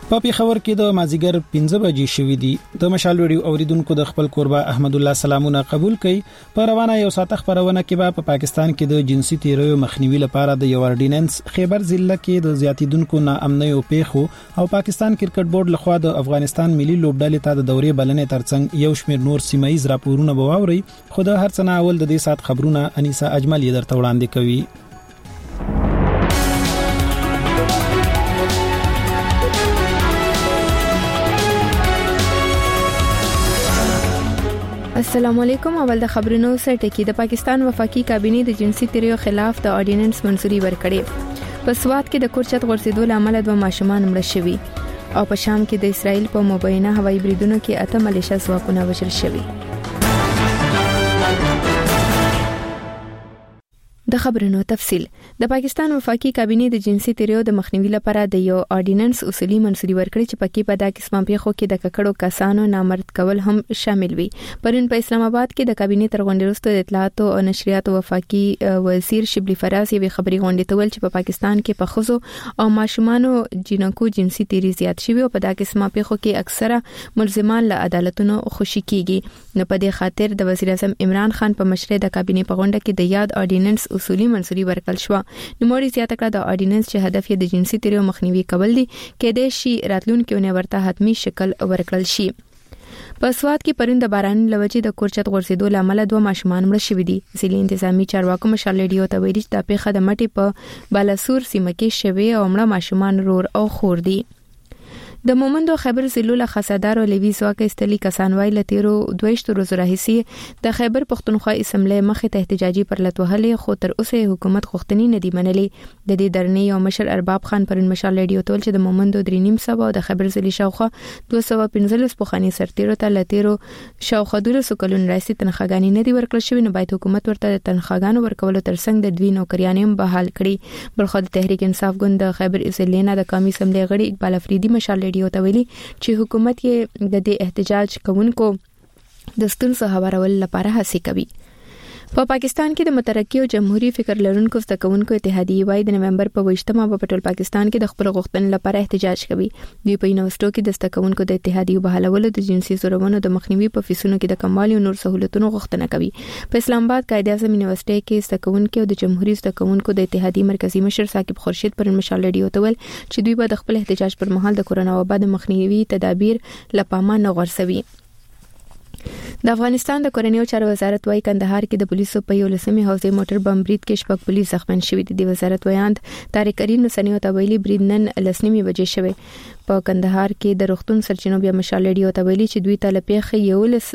په پیښور کې د مازیګر 15 بجې شوې دي. د مشال ویډیو اوریدونکو د خپل کوربه احمد الله سلامونه قبول کړي. په روانه یو ساعت خبرونه کې په پاکستان کې د جنسي تیریو مخنیوي لپاره د یو اورډیننس خیبر ضلع کې د زیاتیدونکو ناامنۍ او پیښو او پاکستان کرکټ بورډ لخوا د افغانستان ملي لوبډلې ته د دورې بلنې ترڅنګ یو شمېر نور سیمایي راپورونه بواوري. خو د هر څه نه اول د دې سات خبرونه انیسا اجمل یې درته وړاندې کوي. السلام علیکم. اول د خبرونو سره ټکی. د پاکستان وفاقي کابینې د جنسي تیریو خلاف د اورډیننس منظوري ورکړې. په سوات کې د کورچت غورځېدو لامل د ماشومان مړه شوي او په شام کې د اسرائیل په مبینه هوایي بریدونو کې 8 ملیشه ځواکونه وژل شوي. د خبرونو تفصیل. د پاکستان وفاقي کابینې د جنسي تیریو د مخنیوي لپاره د یو اورډیننس اصولي منظوري ورکړي چې پکې په دغه قسمه پیښو کې د ککړو کسانو نامرد کول هم شامل وي. پرون په اسلام آباد کې د کابینې تر غونډې وروسته د اطلاعات او نشریات وفاقي وزیر شبلی فراز یې خبري غونډې ته ویل چې په پاکستان کې په خزو او ماشومانو جنکو جنسي تیری زیات شوی او په دغه قسمه پیښو کې اکثره ملزمان له عدالتونو خوشي کیږي. نو په دې خاطر د وزیر اعظم عمران خان په مشرۍ د کابینې په غونډه کې د یاد اورډیننس اصولي منظوري ورکړل شو. نو موري زیاته کړه د اورډیننس چې هدف یې د جنسي تیریو مخنیوي کول دي کې د شي راتلونکو نه ورته حتمی شکل ورکړل شي. په سوات کې پرون د باران لوجې د کورچت غورځېدو لامل 2 ماشومان مړه شوي دي. ځینې انتظامی چارواکو مشال ریډیو ته ویلي چې د پیښه د مټي په بالاسور سیمه کې شوي او مړه ماشومان رور او خور دي. د مومندو خیبر ضلع له خصادار او لوي ځواکه استلی کسان وای لتیرو 22 ورځې راهیسي د خیبر پښتونخوا اسمبلی مخې ته احتجاجي پرلط وهلې خو تر اوسه حکومت غوښتنې نه دی منلې. د دې درنې او مشر ارباب خان پرون مشال ریډیو تول چې د مومندو 3.5 او د خیبر ضلع شاوخه 215 پخوانی سرتیرو ته لتیرو شاوخه 200 کلون راځي تنخواګانی نه دی ورکړل شوی. نو باید حکومت ورته د تنخواګانو ورکولو ترڅنګ د دوی نوکریانې بحال کړي. بلخو د تحریک انصاف ګوند د خیبر ضلع د قومي اسمبلی غړي اقبال افریدي مشال ریډیو ته ویلي چې حکومت یې د دې احتجاج کوونکو د ستونزو هوارولو لپاره هڅې کوي. په پاکستان کې د مترقي او جمهوریت فکر لرونکو زده کوونکو اتحادیه وای د نومبر په 28مه په ټول پاکستان کې د خپل غوښتنې لپاره احتجاج کوي. دوی په یونیورسيټو کې د زده کوونکو د اتحادیه بحالولو د جنسي زورونو د مخنیوي په فیسونو کې د کموالي او نور سہولتونو غوښتنه کوي. په اسلام آباد قائد اعظم یونیورسيټي کې زده کوونکو او د جمهوریت زده کوونکو د اتحادیه مرکزی مشر ثاقب خورشید پر مشال ریډیو ته ویل چې دوی به د خپل احتجاج پر مهال د کورونا وبا د مخنیوي تدابیر لپاره نه غورځوي. د افغانستان د کورنیو چارو وزارت وايي کندهار کې د پولیسو په یو لسمي حوزې موټر بم برید کې شپږ پولیس زخمین شوي دي. د وزارت ویاند طارق کریم نسنیو ته ویلي برید نن لسنیمي بجې شوی. په کندهار کې د روغتون سرچینو بیا مشال ریډیو ته ویلي چې دوی ته لپیخ یو لس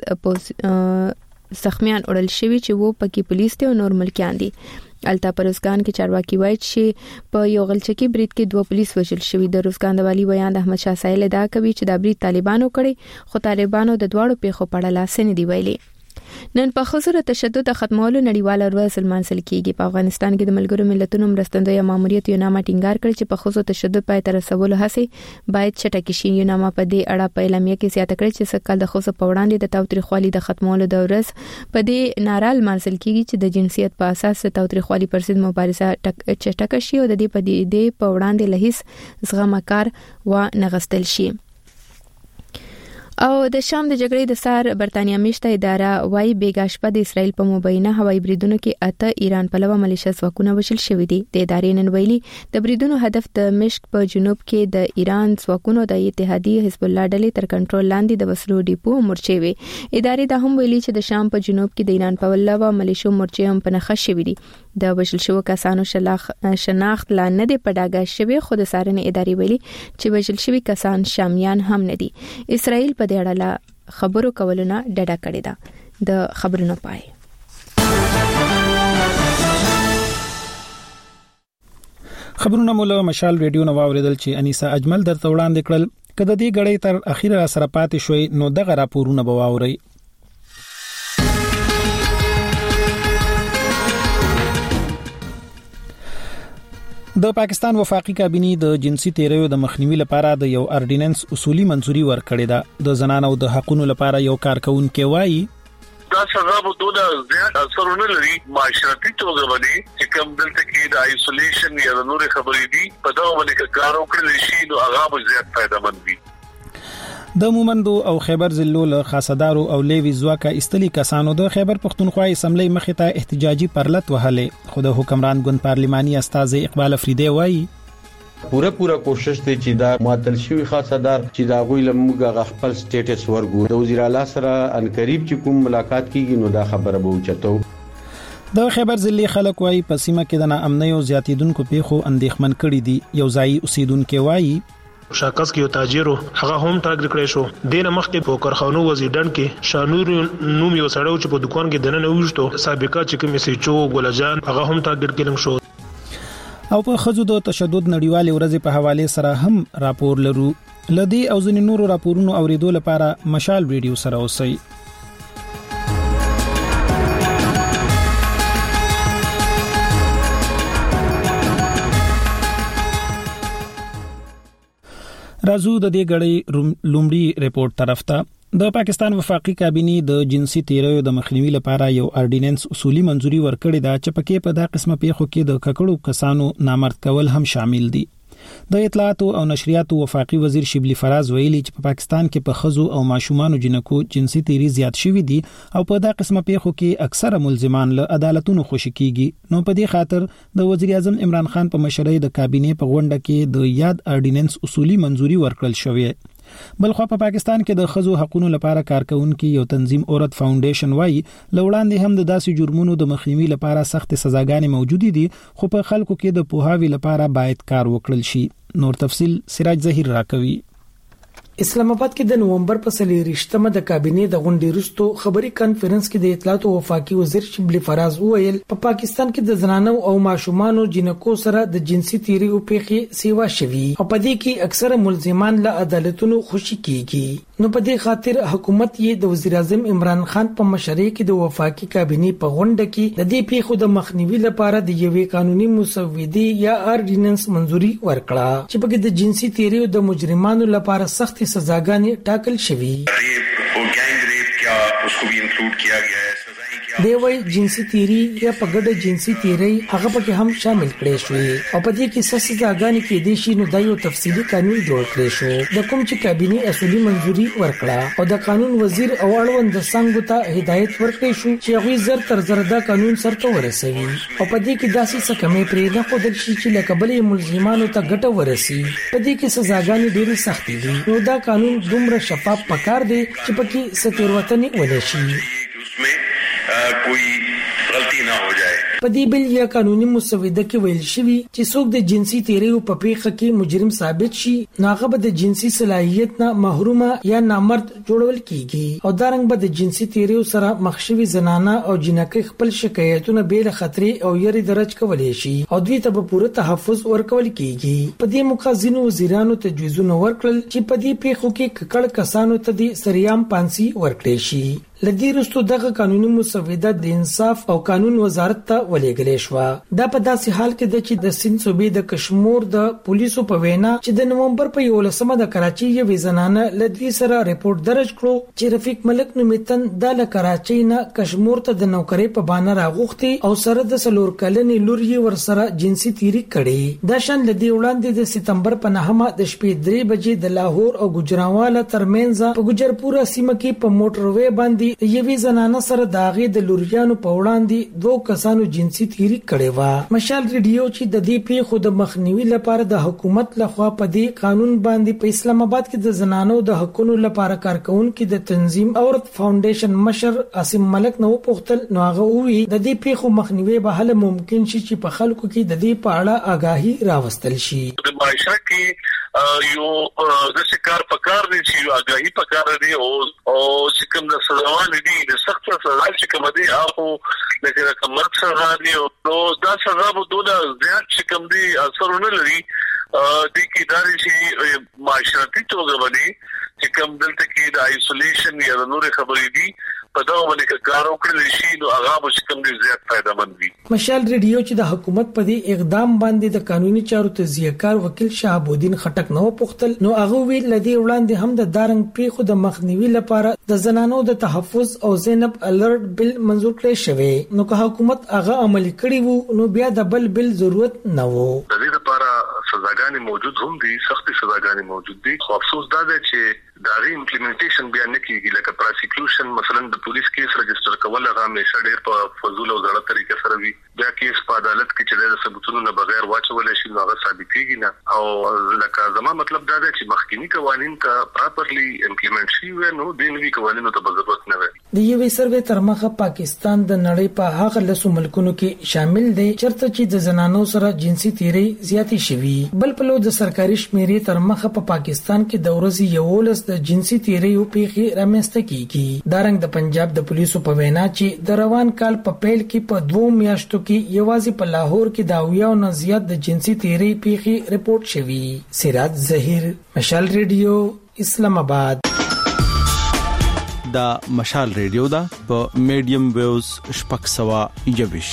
زخمیان اورل شوی چې وو پکې پولیس ته نور ملکیان دي. التا پروزګان کې چارواکي وایي چې په یو غلچکی برید کې 2 پولیس وژل شوي. د روزګان د والی ویاند احمد شاه سایل ادعا کوي چې دا برید طالبانو کړی خو طالبانو د دواړو پیښو په اړه لاس نه دی ویلي. نن په خزر تشدد ختمولو نړیواله ورځ لمانځل کیږي. په افغانستان کې د ملګرو ملتونو مرستندوی ماموریت یو نامه ټینګار کړ چې په خزو تشدد پای ته رسولو هڅې باید چټکې شي. یو نامه په دې اړه په اعلامیه کې زیاته کړې چې سکهال د خزو په وړاندې د تاوتریخوالي د ختمولو د ورځ په دې ناره لمانځل کیږي چې د جنسیت په اساس تاوتریخوالي پر ضد مبارزه چټکه شي او د دې په وړاندې له هیڅ زغمه کار و نه غستل شي. او د شام د جګړې د سار برتانیا میشته اداره وايي بیګاشپه د اسرائیل په مبینه هوایي بریدونو کې 8 ایران پلوه ملیشه ځواکونه وژل شوي دي. د ادارې نن ویلي د بریدونو هدف د مشک په جنوب کې د ایران ځواکونو د اتحادیه حزب الله ډلې تر کنټرول لاندې د وسلو ډیپو مورچې وي. ادارې دا هم ویلي چې د شام په جنوب کې د ایران پلوه ملیشو مورچې هم په نښه شوي دي. د وژل شوو کسانو شناخت لا نه دی په ډاګه شوی خو د سارنې ادارې ویلي چې وژل شوي کسان شامیان هم نه دي. اسرائیل په دې اړه خبرو کولونه ډډه کړې ده. د خبرونو پای. خبرونه مولا مشال ریډیو نو اوریدل چې انیسا اجمل درته وړاندې کړل. کله دې غړې تر اخیره سره پاتې شوي نو دغه راپورونه بواوري. د پاکستان وفاقي کابینې د جنسي تیریو د مخنیوي لپاره د یو اورډیننس اصولي منظوري ورکړې ده. د زنانو د حقوقو لپاره یو کارکونکو وایي دا سزا به دوه زیات اثر نه لري معاشرتي توګه باندې چې کوم دلته کې د آیسولیشن یا د نور خبرې دي په دا باندې کار وکړل شي نو هغه به زیات فائدہ مند وي. د مومندو او خیبر ضلعو له خاصدارو او لیوی ځواکه استلی کسانو د خیبر پختونخوا اسمبلی مخې ته احتجاجي پرلط وهلې خو د حکمران ګوند پارلماني استاد اقبال افریدی وایي پورا کوشش دی چې دا معطل شوی خاصدار چې دا غوی لمغه خپل سټیټس ورګو د وزیر اعلی سره ان قریب چې کوم ملاقات کیږي نو دا خبره به اوچتو. د خیبر ضلع خلک وایي په سیمه کې د ناامنۍ او زیاتیدونکو پیښو اندېښمن کړي دي. یو ځای اوسیدونکو وایي شاکس کې یو تاجر هغه هم ټارګټ کړی شو. دینه مخکې په کارخانو وزیرډن کې شانور نوم یو سړی چې په دکان کې دننه وښتو سابقه چې کوم سيچو ګلجان هغه هم ټارګټ کړم شو. او په خزو د تشدد نړیوال ورځ په حواله سره هم راپور لرو. لدی او ځینې نورو راپورونو اوریدو لپاره مشال ویډیو سره اوسئ. رازو د دې غړي لومړی ریپورت طرف ته د پاکستان وفاقي کابینه د جنسي تیریو د مخنیوي لپاره یو اورډیننس اصولي منځوري ورکړی دا چې پکې په دا قسمه پیښو کې د ککړو کسانو نامرد کول هم شامل دي. د اطلاعات او نشریات وفاقي وزیر شبلی فراز ویلي چې په پاکستان کې په خزو او ماشومان جنکو جنسي تیری زیات شوې دي او په دا قسمه پیښو کې اکثره ملزمان له عدالتونو خوشی کیږي. نو په دې خاطر د وزیر اعظم عمران خان په مشرۍ د کابینه په غونډه کې د یاد اورډیننس اصولي منځوري ورکړل شوې. بلخو په پاکستان کې د خزو حقوقو لپاره کارکونکو یو تنظیم اورت فاونډیشن وایي لوړاندې هم د داسې جرمونو د مخنیوي لپاره سخت سزاګانې موجود دي خو په خلکو کې د پوهاوی لپاره باید کار وکړل شي. نور تفصيل سراج ظهیر راکوي. اسلام آباد کې د نومبر په 23مه د کابینه د غونډې وروسته خبري کانفرنس کې د اطلاعات او وفاقي وزیر شبلی فراز وویل په پاکستان کې د زنانو او ماشومان جنکو سره د جنسي تیری او پیښې سیوا شوي او په دې کې اکثره ملزمان له عدالتونو خوشی کیږي. نو په دې خاطر حکومت یې د وزیر اعظم عمران خان په مشرۍ کې د وفاقي کابینه په غونډه کې د دې پیښو د مخنیوي لپاره د یوې قانوني مسودې یا اورډیننس منځوري ورکړه چې په د جنسي تیری او د مجرمانو لپاره سخت سزاګانې ټاکل شوي. دی وای جنسي تیری یا پګړه جنسي تیری هغه پکې هم شامل کړي شوې او په دې کې سزاګانې کې دي شي نو د یو تفصیلی قانون جوړ کړي شو د کوم چې کابینه اصولي منځوري ورکړه او د قانون وزیر او اړوند څنګه ته هدایت ورکړي شو چې هغه زر تر زر دا قانون سرته ورسوي او په دې کې داسې څه کمې پرې نه خو د شي چې لکبلې ملزمانو ته ګټه ورسي. په دې کې سزاګانې ډېرې سختې دي نو دا قانون دومره شفاف پکار دی چې پکې ستیروتنې ولې شي कोई गलती ना हो जाए. په دې بل یا قانوني مسوده کې ویل شوی چې څوک د جنسي تیری او په پیښه کې مجرم ثابت شي ناغه به د جنسي صلاحیت نه محرومه یا نامرد جوړول کیږي او دا رنګ به د جنسي تیری سره مخشوي زنانه او جنکې خپل شکایتونه بیل خطرې او یری درج کولای شي او دوی ته به پوره تحفظ ورکول کیږي. په دې مقاصدونو وزیرانو تجویزونه ورکړل چې په دې پیښو کې ککړ کسانو ته د سریام پانسي ورکړي شي. لدی رستو دغه قانوني مسوده د انصاف او قانون وزارت ته ولېږل شو. دا په داسې حال کې د چې د سند صوبې د کشمیر د پولیسو په وینا چې د نومبر په 11مه د کراچي یو زنانه لدی سره ریپورت درج کړو چې رفیق ملک نومیتن د کراچي نه کشمیر ته د نوکرۍ په بانه راغوختي او سره د سلور کلنې لور یې ور سره جنسي تیری کړي. دا شان لدی وړاندې د سپتمبر په 9مه د شپې 3 بجې د لاهور او ګجراواله ترمنځ په ګجرپورا سیمه کې په موټروي باندې یوې زنانه سره داغه د لوریانو په وړاندې دوه کسانو جنسي تیری کړي و. مشال ریډیو چې د دې پیښو د مخنیوي لپاره د حکومت لخوا په دې قانون باندې په اسلام آباد کې د زنانو د حقوقو لپاره کارکونکو د تنظیم اورت فاونډیشن مشر عاصم ملک نو پوښتل نو هغه وی د دې پیښو مخنیوي به هله ممکن شي چې په خلکو کې د دې په اړه آگاهي راوستل شي. د معاشره کې یو د شکار پکار دي چې آگاهي پکار دي او چې کوم د سزاوان دي د سخت سزا چې کوم دي هغه لکه کمر سزا دي او دا سزا به دوه زیات چې کوم دي اثر نه لري د کیداري چې معاشرتي توګه باندې چې کوم دلته کې د آیسولیشن یا د نور خبرې دي په دا باندې کار وکړي شي نو هغه به کوم دي زیات فائدہ مند وي. مشال ریډیو چې د حکومت په دې اقدام باندې د قانوني چارو تزیهکار وکیل شهابالدین خټک نو پوښتل نو هغه ویل لدی وړاندې هم د دارنګ پیښو د مخنیوي لپاره د زنانو د تحفظ او زینب الرټ بل منزور کړی شوی نو که حکومت هغه عملي کړی وو نو بیا د بل ضرورت نه وو. د دې لپاره سزاګانې موجود هم دي سختي سزاګانې موجود دي خو افسوس دا دی چې دا ری امپلیمنټیشن بیا نه کیږي لکه پروسیکیوشن مثلا د پولیس کیس رجسٹر کول هغه همیشه ډېر په فضول او زړه طریقې سره وي بیا کیس په عدالت کې چې د ثبوتونو نه بغیر واچول شي نو هغه ثابتېږي نه او لکه زما مطلب دا دی چې مخکینی قوانين کا پراپرلی امپلیمنټ شي نو د نوي قوانینو ته ضرورت نه وي. د یوې سروې تر مخه پاکستان د نړۍ په هغه لسو ملکونو کې شامل دی چرته چې د زنانو سره جنسي تیری زیاتې شوي بل په لور د سرکاري شمیرې تر مخه په پاکستان کې د ورځې یولس د جنسي تیری یو پیښې رامنځته کیږي. دارنګ د پنجاب د پولیسو په وینا چې د روان کال په پیل کې په 2 میاشتو کې یوازې په لاهور کې د 80 نه زیات د جنسي تیری پیښې رپورټ شوي. سراج ظهیر مشال ریډیو اسلام آباد. دا مشال ریډیو دا په میډیم ویوز شپږ سوا یوش.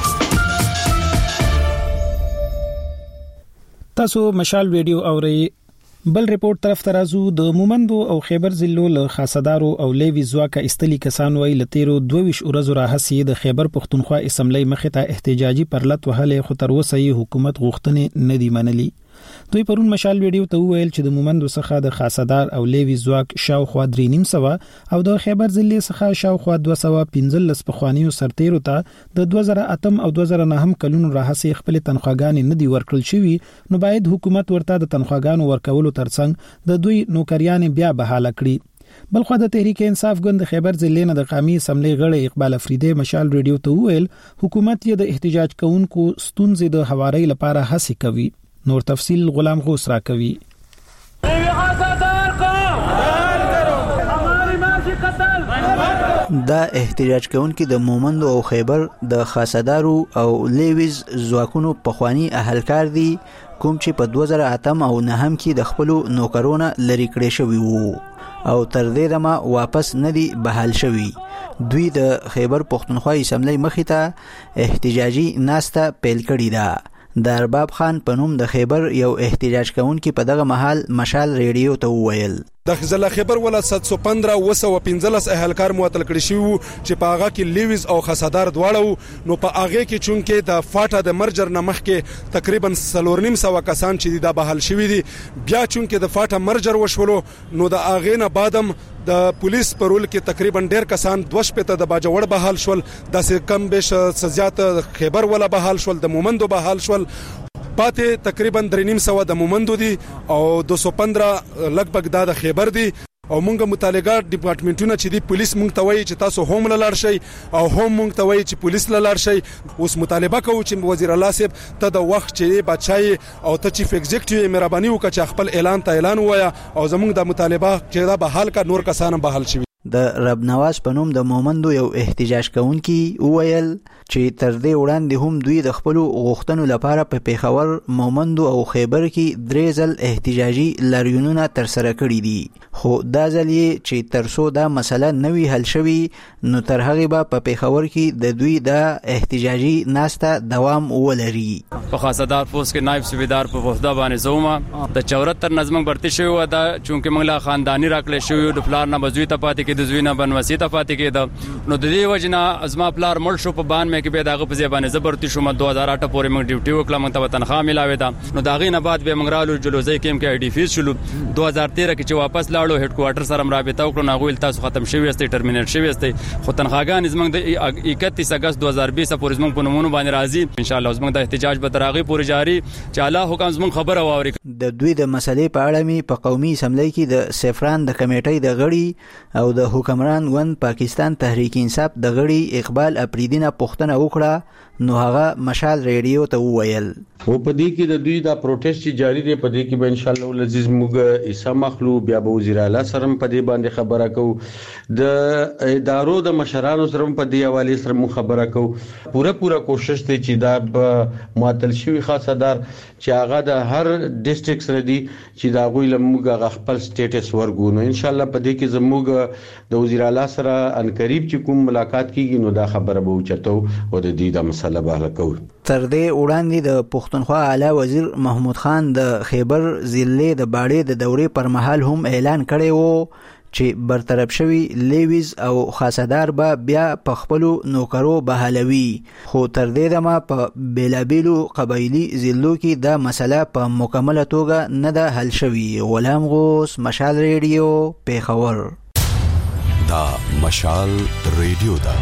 تاسو مشال ریډیو اورئ. بل ریپورت طرف ترازو د مومندو او خیبر ضلعو له خاصدارو او لیوی ځواکه استلی کسان وی لتیرو 22 ورځو راهسي د خیبر پښتونخوا اسمبلی مخې ته احتجاجي پرلط وهلې خو تر اوسه حکومت غوښتنې نه دی منلي. دوی پرون مشال ویډیو ته ویل چې د مومندو څخه د خاصدار او لیوی ځواک شاوخوا 3.5 او د خیبر ضلع څخه شاوخوا 215 پخوانیو سرتیرو ته د 2008 او 2009 کلونو راهسي خپل تنخواګانې نه دی ورکړل شوی نو باید حکومت ورته د تنخواګانو ورکولو ترڅنګ د دوی نوکریان بیا بحاله کړي. بلخو د تحریک انصاف ګوند خیبر ضلع نه د قومي اسمبلی غړي اقبال افریدی مشال ریډیو ته ویل حکومت یې د احتجاج کوونکو ستونزې د هواري لپاره هڅه کوي. نور تفصیل غلام غوس را کوي. دا احتجاج کوونکي د مومندو او خیبر د خاصدارو او لیویز ځواکونو پخوانی اهلکار دي کوم چې په 2008 او 9 کې د خپل نوکرونه لری کړی شوی وو او تر دې دمه واپس نه دي بحال شوی. دوی د خیبر پښتونخوا اسمبلی مخې ته احتجاجي ناسته پیل کړې ده. د ارباب خان په نوم د خیبر یو احتجاج کوونکی په دغه محل مشال ریډیو ته وویل د ضلع خیبر ولایت 715 وسو15 اهلکار معطل کړي شو چې په هغه کې لیویز او خاصدار دواړو نو په هغه کې چونکه د فاټا د مرجر نمخ کې تقریبا 3.5 کسان چې د بحال شوی دي بیا چونکه د فاټا مرجر وشولو نو د هغه نه بعدم د پولیس پرول کې تقریبا ډیر کسان 2 پته د باجوړ بحال شول د کم بش سزیات خیبر ولا بحال شول د مومندو بحال شول پاتې تقریبا 3.5 د مومندو دي او 215 لګبګ د خیبر دي او مونږه متعلقه ډپارټمنټونه چې دی پولیس مونږ ته وایي چې تاسو هم لاړ شئ او هم مونږ ته وایي چې پولیس لاړ شئ. اوس مطالبه کوو چې وزیر الله صاحب ته د وخت چې بچای او ته چیف ایگزیکټیو مهرباني وکړه چې خپل اعلان وایا او زمونږ د مطالبه چې دا بحال کا نور کسان بحال شي. د رب نواز په نوم د مومندو یو احتجاج کوونکی وویل چې تر دې وړاندې هم دوی د خپل غوښتنو لپاره په پیښور مومندو او خیبر کې 3 ځل احتجاجي لاریونونه تر سره کړي دي خو دا ځل چې ترڅو دا مسله نوي حل شوي نو تر هغه به په پیښور کې د دوی د احتجاجي ناسته دوام ولري. په خاصدار پوسټ کې نائب صوبیدار په وحده باندې زوما د 74 نظم برتي شوی و دا چونکه موږ لا خاندانی راکړل شوی د پلار نه بزوی ته پاتې کې د زوینه بنوسی ته پاتې کې نو د دې وجنه ازما پلار مړ شو په بان مې کې به داغه په ځبانه زبرتي شو 2008 پورې موږ ډیوټي وکړه موږ ته تنخواه ملاوي دا نو داغه نه بعد به موږ رالو جلوزي کېم کې ډی فیس شلو 2013 کې چې واپس لاړو هډ کوارټر سره رابطه وکړو نو غوښتل تاسو ختم شوی است ټرمینیټ شوی است خو تنخواګان زمنګ د 31 اگست 2020 پورې زمنګ په نمونه باندې راځي ان شاء الله زمنګ د احتجاج به تراغي پورې جاری چې الله حکم زمنګ خبره واوري. د دوی د مسلې په اړه می په قومي اسمبلی کې د سفران د کمیټې د غړي او د حکمران ون پاکستان تحریک انصاف د غړي اقبال افریدی نه پوښتنه وکړه نو هغه مشال ریډیو ته وویل او په دې کې د دوی دا پروټیست جاری دی، په دې کې به ان شاء الله العزیز موږ ایسا مخلو بیا به وزیر اعلی سره په دې باندې خبره کوو، د ادارو د مشرانو سره په دې حواله سره مو خبره کوو. پوره کوشش دی چې دا معطل شوی خاصدار چې هغه د هر ډیسټریکټ سره دی چې دا غوي لموږ خپل سټیټس ورګو، نو ان شاء الله په دې کې زموږ د وزیر اعلی سره ان قریب چې کوم ملاقات کیږي نو دا خبره به وچتو او د دې د مسله به حل کوو. تر دې وړاندې د پښتونخوا اعلی وزیر محمود خان د خیبر ضلع د باړې د دورې پر مهال هم اعلان کړی وو چې برطرف شوی لیویز او خاصدار به بیا په خپلو نوکرو بحالوي، خو تر دې دمه په بیلابیلو قبایلی ضلعو کې دا مسله په مکمله توګه نه ده حل شوی. غلام غوث، مشال ریډیو، پیښور. دا مشال ریډیو ده.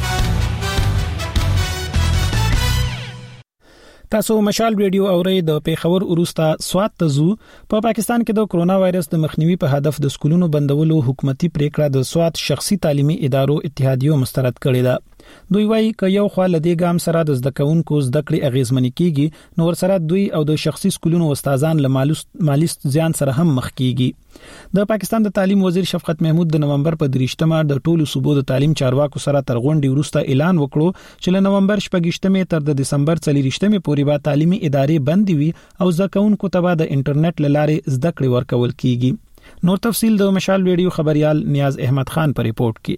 تاسو مشال ریډیو اورئ. د پیښور وروسته سوات ته ځو. په پاکستان کې د کرونا وایرس د مخنیوي په هدف د سکولونو بندولو حکومتي پریکړه د سوات شخصي تعلیمي ادارو اتحادیو مسترد کړې ده. دوی وایي ک یو خو لدی ګام سره د زده کوونکو زده کړې اغیزمنې کیږي، نو ور سره دوی او د شخصي سکولونو استادان له مالی زیان سره هم مخ کیږي. د پاکستان د تعلیم وزیر شفقت محمود د نومبر په 23مه د ټولو صوبو د تعلیم چارواکو سره تر غونډې وروسته اعلان وکړو چې له نومبر 28مه تر د دسمبر 24مه پورې به تعلیمي ادارې بندي وي او زده کوونکو ته به د انټرنیټ لارې زده کړې ورکول کیږي. نور تفصیل د مشال ریډیو خبريال نیاز احمد خان په ریپورت کې.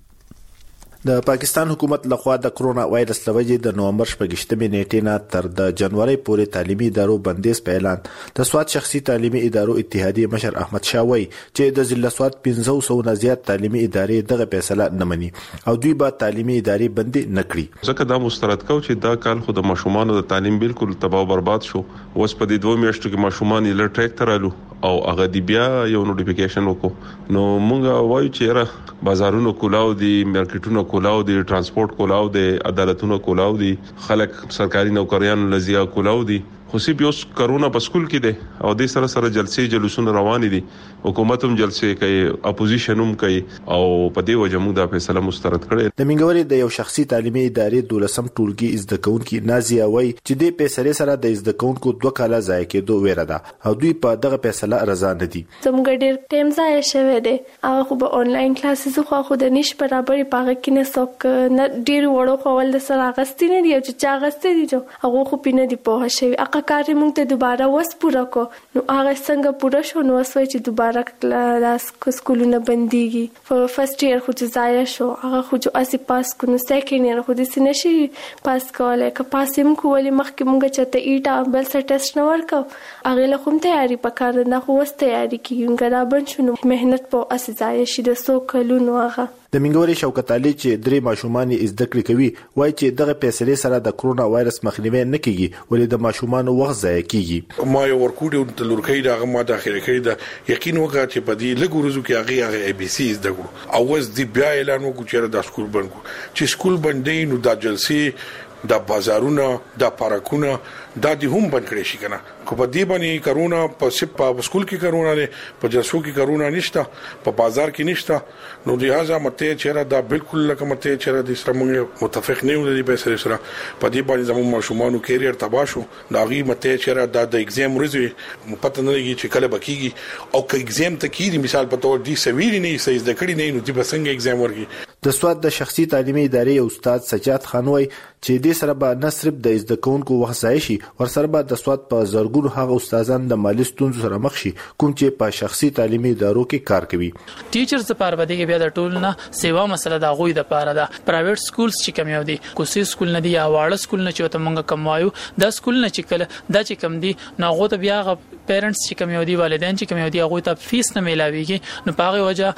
د پاکستان حکومت لخوا د کرونا وایرس لوجې د نومبر 28مې نیټې نه تر د جنوري پورې تعلیمي ادارو بندیز په اعلان د سوات شخصي تعلیمي ادارو اتحادیه مشر احمد شاوی چې د ضلع سوات 500 نه زیات تعلیمي ادارې دغه فیصله نه مني او دوی به تعلیمي ادارې بندي نکړي. ځکه دا مسترد کو چې دا کال خو د ماشومان د تعلیم بالکل تباہ او برباد شو. اوس په دې 2 میاشتو کې ماشومان یې لټریک ترالو او هغه دی بیا یو نوټیفیکیشن وکړو، نو مونږ وایو چې را بازارونو کولاو دي، مارکیټونو کولاو دي، ترانسپورت کولاو دي، عدالتونو کولاو دي، خلک سرکاري نوکریان لزیا کولاو دي. خو سی بیوس کرونا په سکول کې دي او د سره جلسې جلوسونه روان دي، حکومت هم جلسې کوي، اپوزیشن هم کوي او په دې وجه موږ دا فیصله مسترد کړې. د منګوري د یو شخصي تعلیمي ادارې 12 ټولګي زده کوونکي نازیه وای چې د فیصله سره د زده کوونکو 2 کاله ضایع کېدو ویره ده او دوی په دغه فیصله رضا نه دي. زموږ ډېر ټیم ضایع شوی دی او خو به انلاین کلاسز خو د نش برابرې پاغه کې نه څوک نه ډېر وړو خو ول سره غستې نه دی چې چا غستې دي چې هغه خو پینې دی په شوی کار موږ ته دوباره وس پورا کو، نو هغه څنګه پورا شو نو وسوي چې دوباره کلاس سکولونه بنديږي. په فرست ایئر خو چې ضایع شو هغه خو چې اسی پاس کو نو سیکنډ ایئر خو د سنشي پاس کولای که پاسیم کو ولې مخکې موږ چته ایټا بل څه ټیسټ نه ورکو هغه له کوم تیاری پکار نه خو وس تیاری کیږي را بن شنو مهنت په اسی ضایع شي د سو کلونو هغه. د منګوري شوکت علي چې درې ماشومان زده کړې کوي وایي چې دغه فیصله سره د کرونا وایرس مخنیوي نه کیږي ولې د ماشومان وخت ضایع کیږي. ما یو ورکوټ د لورکۍ دغه ما داخله کړی دا یقین وکړه چې په دې لګو ورځو کې هغه ای بي سي زده کړو او اوس دی بیا اعلان وکړو چې د سکول بند کو چې سکول بندې نو د جلسې د بازارونو د پارکونو د دې هم بند کړی شي کنه. کو په دې باندې کرونا په سکول کې کرونا نه په جلسو کې کرونا نشته، په بازار کې نشته، نو لہذا مته چیرې دا بالکل لکه مته چیرې د سره موږ متفق نه یو د پیسې سره په دې باندې زموږ ماشومان کیریئر تباہ شو. دا غي مته چیرې د ایگزام ورځي پته نه لګي چې کله بکیږي او که ایگزام ته کیږي مثال په تور دي سویری نه سې د کړي نه نو دې بسنګ ایگزام ورګي. د سواد د شخصي تعلیمي ادارې استاد سجاد خان وای چې دې سره به نه صرف د زده کوونکو وخت ضایع شي ور سره به د سواد په زرګونو هغه استادان د مالی ستونزو سره مخ شي کوم چې په شخصي تعلیمي ادارو کې کار کوي. ټیچرز لپاره به دغه بیا د ټول نه سیوا مسله د غوي د لپاره ده. پرایویټ سکولز چې کم یو دي کوسي سکول نه دي یا واړه سکول نه چې ته مونږ کموایو د سکول نه چې کله دا چې کم دي ناغه ته بیا پیرنټس چې کم یو دي والدین چې کم یو دي هغه ته فیس نه ملاويږي، نو پاغه وجه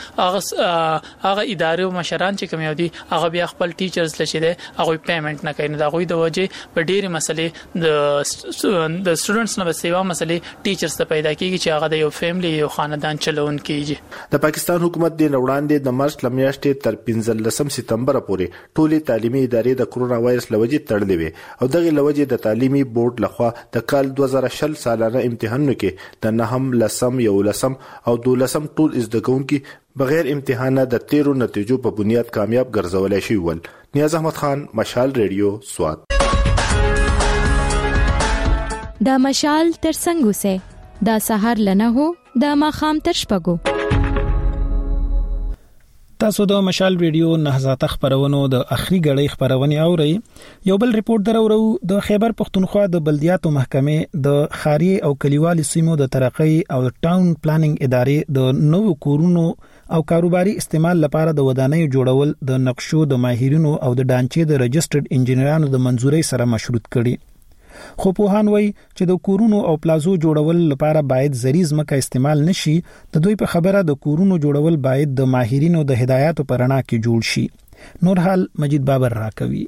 هغه ادارې او مشران چې کم یو دي هغه بیا خپل ټیچرز لشي دي هغه پیمنٹ نه کوي، دا غوي د وجه په ډېری مسلې د سټوډنټس نه سیوا مسلې ټیچرز ته پیدا کیږي چې هغه د یو فیملی یو خاندان چلون کیږي. د پاکستان حکومت د وړاندې د مارچ لمیاشتې تر 15 سپتمبر پورې ټولې تعلیمي ادارې د کرونا وایرس لوجې تړلې وي او دغه لوجې د تعلیمي بورډ لخوا د کال 2020 سالانه امتحانونو کې د 9 لسم یو لسم او 12 ټول زده کوونکي بغیر امتحانه د 13 نتیجو په بنیاد کامیاب ګرځولای شي ول. نیاز احمد خان، مشال ریډیو، سوات. د مشال تر څنګ سه د سحر لنه هو د ماخام تر شپګو. تاسو د مشال ریډیو 90 خبرونو د اخري غړي خبرونه اورئ. یو بل ریپورت درورو د خیبر پختونخوا د بلدیاتو محکمې د خاري او کلیوالي سیمو د ترقۍ او ټاون پلانینګ ادارې د نوو کورونو او کاروباري استعمال لپاره د ودانۍ جوړول د نقشو د ماهرینو او د ډانچې د رجسټرډ انجینرانو د منزورۍ سره مشروط کړي. خو پوهان وایي چې د کورونو او پلازو جوړول لپاره باید زریز مکه استعمال نشي. د دوی په خبره د کورونو جوړول باید د ماهرینو د هدایاتو پر رڼا کې جوړ شي. نور حال مجید بابر راکوي.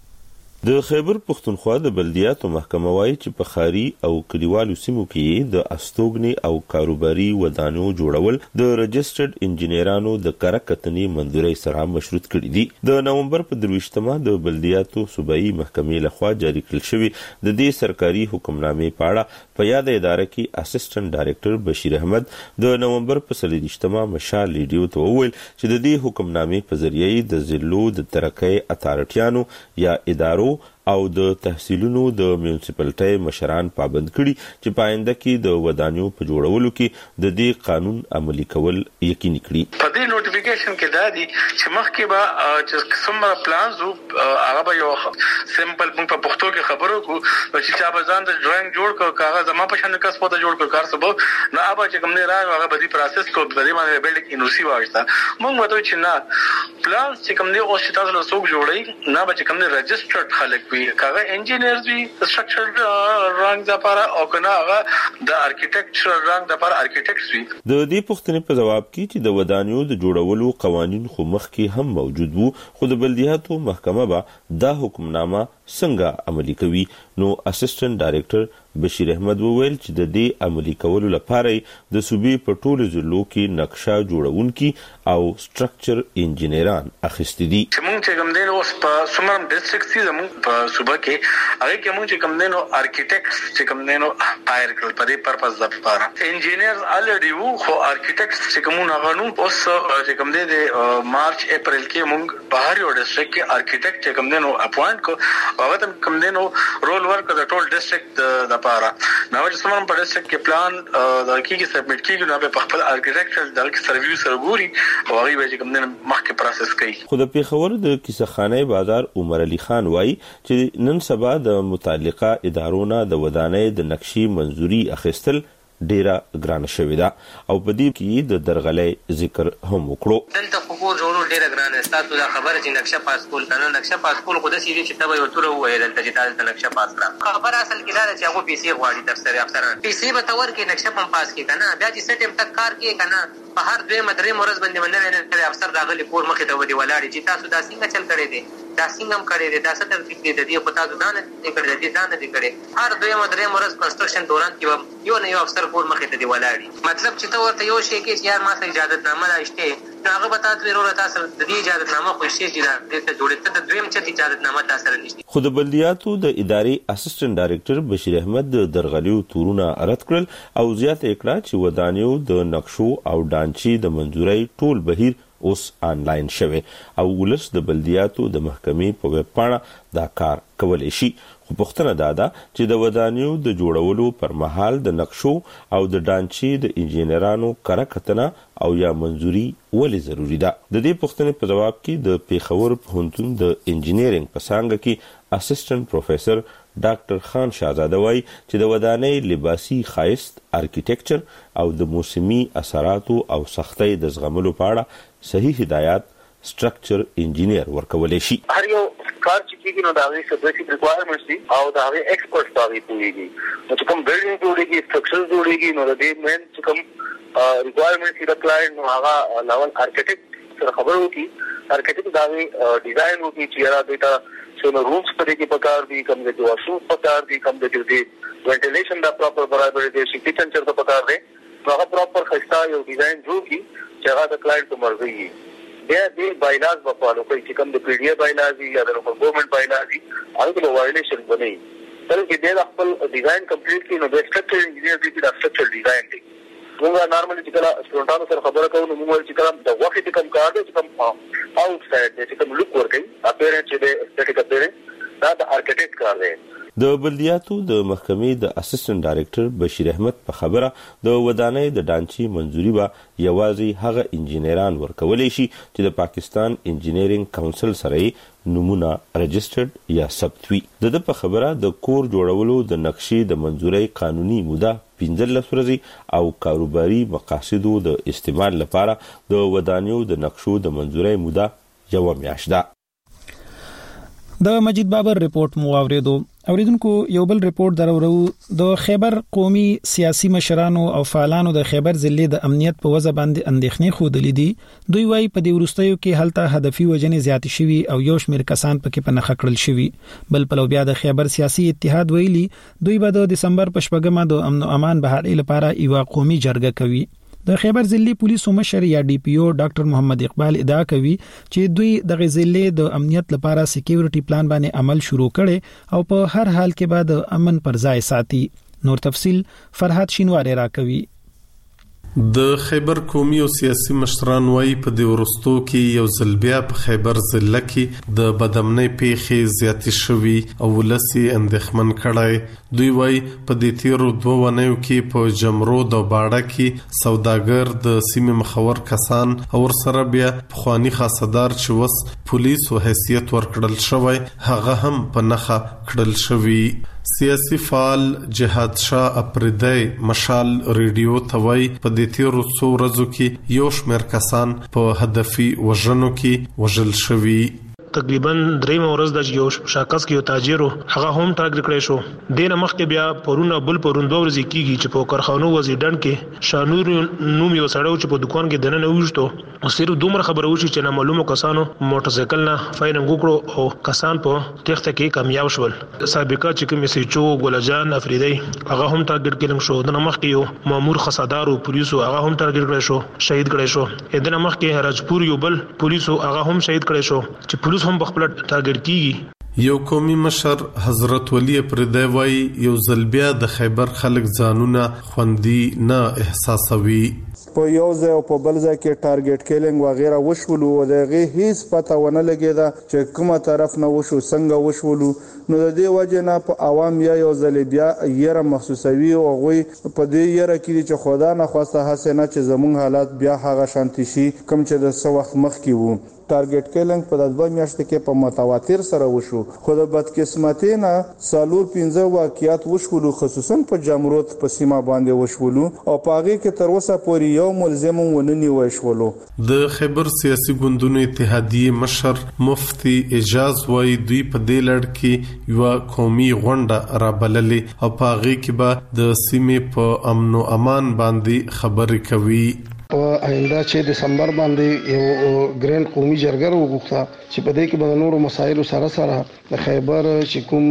د خیبر پختونخوا د بلدیاتو محکمه وايي چې په خاري او کلیوالو سیمو کې د استوګنې او کاروباري ودانو جوړول د رجسټرډ انجینرانو د کارکتنې منظوري سره مشروط کړي دي. د نومبر په 23مه د بلدیاتو صوبایي محکمې لخوا جاری کړل شوی د دې سرکاري حکمنامې په اړه په یاد اداره کې اسسټنټ ډایریکټر بشیر احمد د نومبر په 23مه مشال ریډیو ته وویل چې د دې حکمنامې په ذریعه د ضلعو د ترقۍ اتارټیانو یا ادارو او د تحصیلونو د میونسپالټي مشران پابند کړي چې پاینده کې د ودانیو په جوړولو کې د دې قانون عملی کول یقیني کړي. په دې نوټیفیکیشن کې دا دي چې مخکې به چې څومره پلانز هغه به یو سیمپل په پښتو کې خبرو کو چې چا به ځان د ډرایینګ جوړ کړ کاغذ ما په شان کس پته جوړ کړ کار سبب نه ابا چې کوم نه راغی هغه به دې پروسس کو په دې باندې بلډ انوسی واشتا موږ وته چې نه پلان چې کوم نه او چې تاسو له څوک جوړي نه به چې کوم نه رجسټرډ خلک کاغه انجینرز وی سټرکچرل رنګ لپاره او کنه هغه د ارکیټیکچرل رنګ لپاره ارکیټیکټس وی. د دې پوښتنې په جواب کې چې د ودانیو د جوړولو قوانين خو مخکې هم موجود وو خو د بلدیاتو محکمه به دا حکمنامه څنګه عملی کوي نو اسسټنټ ډایریکټر بشیر احمد وویل چې د دې عملی کولو لپاره د صوبې په ټولو ضلعو کې نقشه جوړونکي او سټرکچر انجینران اخیستي دي. چې موږ چې کوم دین اوس په سومرم ډیسټریکټ کې زموږ په صوبه کې هغه کې موږ چې کوم دین ارکیټیکټس چې کوم دین هایر کړل په دې پرپز لپاره انجینرز الریډي وو خو ارکیټیکټس چې کوم هغه نو اوس چې کوم دین مارچ اپریل کې موږ بهر یو ډیسټریکټ کې ارکیټیکټ چې کوم دین اپوینټ کو هغه ته کوم دین رول ورک د ټول ډیسټریکټ د لپاره نو چې سمون په ډیسټریکټ کې پلان د کیږي سبمیټ کیږي نو په خپل ارکیټیکچرل د سرویو سره ګوري او هغه به چې کوم دین مخکې پروسس کوي. خو د پیښور د کیسهخانه بازار عمر علي خان وایي چې نن سبا د متعلقه ادارونو د ودانۍ د نقشې منزوري اخیستل ډیره ګرانه شوې ده او په دې کې د درغلې ذکر هم وکړو. دلته حقوق جوړول ډیره ګرانه ستاسو دا خبره چې نقشه پاسپورت کنه نقشه پاسپورت خو د سې چې تبه یو تر وایي دلته چې تاسو نقشه پاس کړه خبره اصل کې دا چې هغه پیسې غواړي تفسیر افسران پیسې به تور کې نقشه هم پاس کې کنه بیا چې سټیم تک کار کې کنه په هر دوه مدرې مورز باندې باندې افسر راغلی پور مخې ته ودی ولاړی چې تاسو دا څنګه چل کړی دی دا څنګه هم کړی دی دا څه ترتیب دی د دې په تاسو دانه کړی دی دانه دی کړی هر دوه مدرې مورز کنستراکشن دوران کې یو نه یو افسر پور مخې ته دی ولاړی مطلب چې ته ورته یو شی کې یار ما سره اجازه نامه راځته هغه به تاسو ورور تاسو د دې اجازه نامه خو شي چې دا جوړه ته دویم چې اجازه نامه تاسو نشته. خو د بلدیاتو د ادارې اسسټنټ ډایریکټر بشیر احمد د درغلیو تورونه رد کړل او زیاته کړه چې ودانیو د نقشو او ډانچې د منزورۍ ټول بهیر اوس آنلاین شوی او ولس د بلدیاتو د محکمې په ویب پاڼه دا کار کولای شي. خو پوښتنه دا ده چې د ودانیو د جوړولو پر مهال د نقشو او د ډانچې د انجینرانو کارکتنه او یا منزوري ولې ضروری ده. د دې پوښتنې په جواب کې د پیښور پوهنتون د انجینرینګ په څانګه کې اسسټنټ پروفیسور ډاکټر خان شاهزاده وایي چې د ودانۍ لباسي ښایست ارکیټیکچر او د موسمي اثراتو او سختۍ د زغملو په اړه صحیح هدایات سټرکچر انجینیر ورکولای شي. هر یو کار چې کیږي نو دا غي څه بیسیک ریکوایرمنټس دي او دا غي ایکسپرټس دا غي پوهیږي نو چې کوم بلډینګ جوړیږي سټرکچر جوړیږي نو د دې مین چې کوم ریکوایرمنټس د کلاینټ نو هغه لاول ارکیټیکټ سره خبرو کی ارکیټیکټ دا غي ډیزاین وکړي چې را دیتا څنګه رومز په دې کې پکار دي کوم د واشروم پکار دي کوم د دې وینټیلیشن دا پراپر برابر دي چې کچن چرته پکار دي هغه پراپر خستا یو ډیزاین جوړ کی چې هغه د کلاینټ ته مرضی وي. بیا دې بایلاز په فالو کوي چې کوم د پی ډی ای بایلاز یا د لوکل ګورنمنت بایلاز هغه د وایلیشن بنئ تر کې د خپل ډیزاین کمپلیټ کړي نو د سټرکچر انجینیر دې د سټرکچر ډیزاین دی. موږ نارملی چې کله سټوډنټانو سره خبره کوو نو موږ چې کله د وخت کې کم کار دي چې کوم آوټ سایډ چې کوم لوک ورکړي اپیرنس چې د اسټیټیک اپیرنس دا د ارکیټیکټ کار دی. د بلدیاتو د محکمې د اسسټنټ ډایریکټر بشیر احمد په خبره د ودانۍ د ډانچي منځوري به یوازې هغه انجینران ورکولی شي چې د پاکستان انجینرینګ کونسل سره نمونه رجسټرډ یا ثبت وي. د په خبره د کور جوړولو د نقشې د منځوري قانوني موده 15 ورځې او کاروباري مقاصدو د استعمال لپاره د ودانیو د نقشو د منځوري موده 1 میاشت ده. د مجید بابر ریپورت مو اوریدونکو یو بل ریپورت درورو د خیبر قومي سیاسي مشرانو او فعالانو د خیبر ضلع د امنیت په وجه باندې اندېښنې خودلې دي. دوی وايي په دې ورستیو کې هلته هدفي وجنې زیات شوي او یو شمېر کسان پکې په نخښه کړل شوي. بل په لوبیا د خیبر سیاسي اتحاد ویلي دوی به د دسمبر په 8مه د امن او امان بحالي لپاره یو قومي جرګه کوي. د خیبر ضلع پولیسو مشر یا ډي پی او ډاکټر محمد اقبال ادعا کوي چې دوی د ضلع د امنیت لپاره سکیورټي پلان باندې عمل شروع کړي او په هر حال کې به د امن پر ځای ساتي. نور تفصيل فرحات شینواری راکوي. د خیبر قومي او سیاسي مشران وايي په دې ورستو کې یو ځل بیا په خیبر ضلع کې د بدامنۍ پیښې زیاتې شوي او ولسی اندېښمن کړای. دوی وايي په دې تیرو 2 ونیو کې په جمرود او باړه کې سوداګر د سیمې مخور کسان او سره بیا خواني خاصدار چې وس پولیسو حیثیت ورکړل شوی هغه هم په نخښه کړل شوی. سیاسی فعال جهاد شاه اپریدی مشال ریډیو توای په دې تیرو څو ورځو کې یو شمېر کسان په هدفي وژنو کې وژل شوي. تقریبا 3 ورځ د یو شاکس کې یو تاجر هغه هم ټارګټ کړی شو. دینه مخکې بیا پرونه بل پرون 2 ورځې کیږي چې په کارخانو وزیدن کې شانور نوم یو سړیو چې په دکان کې دنه وښتو او صرف دومره خبره وشي چې نامعلومه کسانو موټرسایکل نه فایننګ وکړو او کسان په تخته کې کامیاب شول. سابقه چې کوم سيچو ګلجان افریدی هغه هم ټارګټ کړم شو. د مخکې یو مامور خصادار او پولیسو هغه هم ټارګټ کړی شو شهید کړی شو. د مخکې راجپور یو بل پولیسو هغه هم شهید کړی شو چې پولیس هم بخپل ټارګټ کیږي. یو قومي مشر حضرت ولی پردی وای یو ځل بیا د خیبر خلک ځانونه خوندي نه احساسوي. په یو ځای او په بل ځای کې ټارګټ کیلینګ وغیرہ وشولو او دغه هیڅ پته ونه لګیدا چې کومه طرف نه وشو څنګه وشولو. نو د دې وجه نه په عوام یو ځل بیا یره محسوسوي او غوي په دې یره کې چې خدا نه خواسته حسنه چې زموږ حالات بیا هغه شانتي شي کوم چې د څو وخت مخکې وو. ټارګټ کیلینګ په 2 میاشتو کې په متواتر سره وشو خو د بدقسمتۍ نه 4-5 واقعیات وشولو خصوصا په جمرود په سیمه باندې وشولو او په هغه کې تر اوسه پورې یو ملزم وننی وشولو. د خیبر سیاسي ګوندونو اتحادیه مشر مفتی اجاز وای دوی په دې لړ کې یو قومي غونډه را بللې او په هغه کې به د سیمې په امن او امان باندې خبرې کوي. په آینده چې دسمبر باندې یو ګرین قومي جرګه وغوښته چې په دې کې به نورو مسایلو سره سره د خیبر چې کوم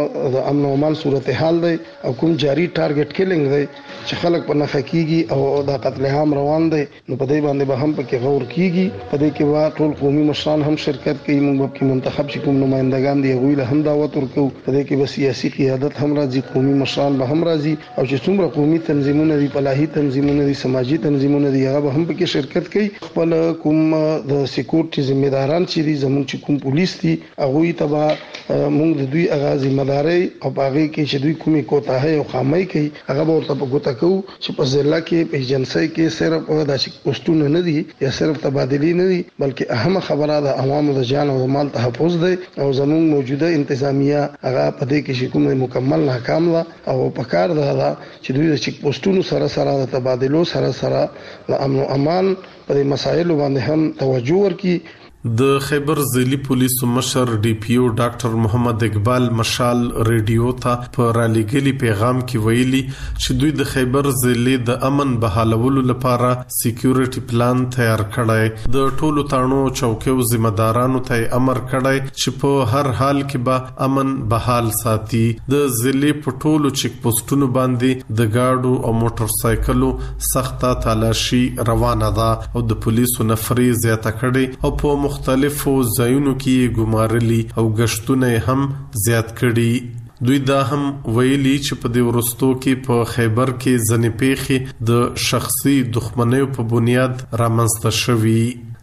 د امن او امان صورتحال دی او کوم جاری ټارګټ کیلینګ دی چې خلک په نخښه کیږي او د قتل عام روان دی نو په دې باندې به هم پکې غور کیږي. په دې کې وا ټول قومي مشران هم شرکت کوي. موږ په منتخب چې کوم نمائندگان دي غوښله هم دعوت ورکو. په دې کې به سیاسي قیادت هم راځي قومي مشران به هم راځي او چې څومره قومي تنظیمونه دي فلاحي تنظیمونه دي سماجی تنظیمونه دي هغه هم پکې شرکت کوي. خپل کوم د سکیورټي ذمہداران چې دي زموږ چې کوم پولیس دي هغه تبع موږ د دوی اغاز ذمہداري او باغې کې چې دوی کومي کوتاهي او خامي کوي هغه ورته په ګوته کو چې په ضلع کې په ایجنسي کې صرف د پوسټونه نه دي یا صرف تبادلې نه دي بلکې اهم خبره د عوامو د جان او مال تحفظ دی او زموږ موجوده انتظامیه هغه په دې کې چې کومه مکمل ناکام ده او په کار ده چې دوی د چک پوسټونو سره سره د تبادلو سره سره د امن او امان په مسایلو باندې هم توجه ورکړي. د خیبر ضلعي پولیسو مشر ډي پی او ډاکټر محمد اقبال مشال ریډیو ته په رالېګلي پیغام کې ویلي چې دوی د خیبر ضلع د امن بحالولو لپاره سکیورټي پلان تیار کړی. د ټولو تانو چوکیو ذمہدارانو ته امر کړی چې په هر حال کې به امن بحال ساتي. د ضلع په ټولو چک پوسټونو باندې د گاډو او موټر سایکلو سخته تلاشي روانه ده او د پولیسو نفري زیاته کړي او په مختلفو ځایونو کې ګمارلي او غشتونه هم زیات کړي. دوی دا هم ویلي چې په دې ورستو کې په خیبر کې ځنې پیښې د شخصي دښمنیو په بنیاد رامنځته شوي.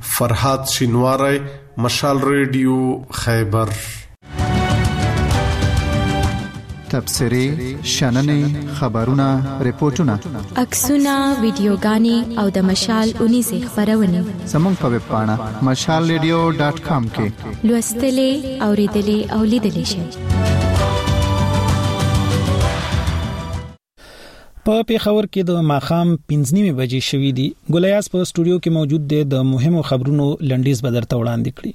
فرحات شینواری مشال ریډیو خیبر. تبصرې شننې خبرونه ریپورتونه عکسونه ویډیوګانې او د مشال 19 خبرونه زموږ په ویب پاڼه mashalradio.com کې لوستلې اوریدلې او لیدلې شئ. په پیښور کې د ماخام 5:30 بجې شوې دي. ګولیاس په سټوډیو کې موجود دی. د مهمو خبرونو لنډیز به درته وړاندې کړي.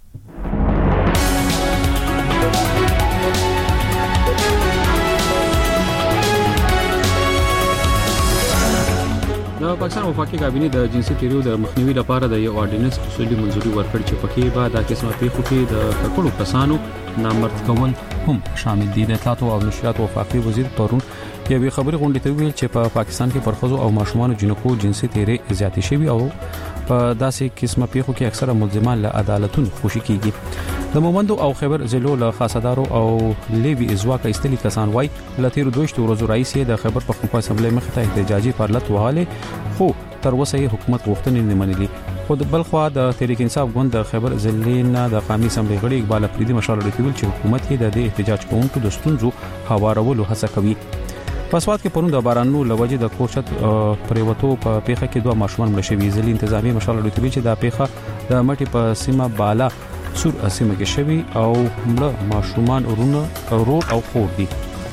د پاکستان وفاقي کابینه د جنسي تیریو د مخنیوي لپاره د یو اورډیننس اصولي منځوري ورکړ چې پکې به د قسمه پیښو کې د کړکړو کسانو نامرد کول هم شامل دي. د اطلاعات او نشریات وفاقي وزیر پرون یوې خبري غونډې ته ویل چې په پاکستان کې پر ښځو او ماشومانو جنکو جنسي تیری زیاتې شوي او په داسې قسمه پیښو کې اکثره ملزمان له عدالتونو خوشي کیږي. د مومندو او خیبر ضلعو له خاصدارو او لیوی ازواک ایستلي کسان وای لتیر 2 ورځې رئیس د خیبر پختونخوا اسمبلی مخ ته احتجاجي پرلط وهاله خو تر اوسه حکومت غوښتنې نه منلي. خو د بلخوا د تحریک انصاف ګوند د خیبر ضلع نه د قومي اسمبلی غړي اقبال افریدي مشال رسول چې حکومت یې د احتجاج کوونکو د ستونزو هوارولو هڅه کوي. پسواد کې پرون د بارانونو لوجه د کوشت پریوتو په پیخه کې 2 ماشومان مړ شوي. ځلې انتظامی مشال رسول چې د پیخه د مټي په سیمه بالا سور سیمه کې شوي او مړ ماشومان ورونه رور او خور دي.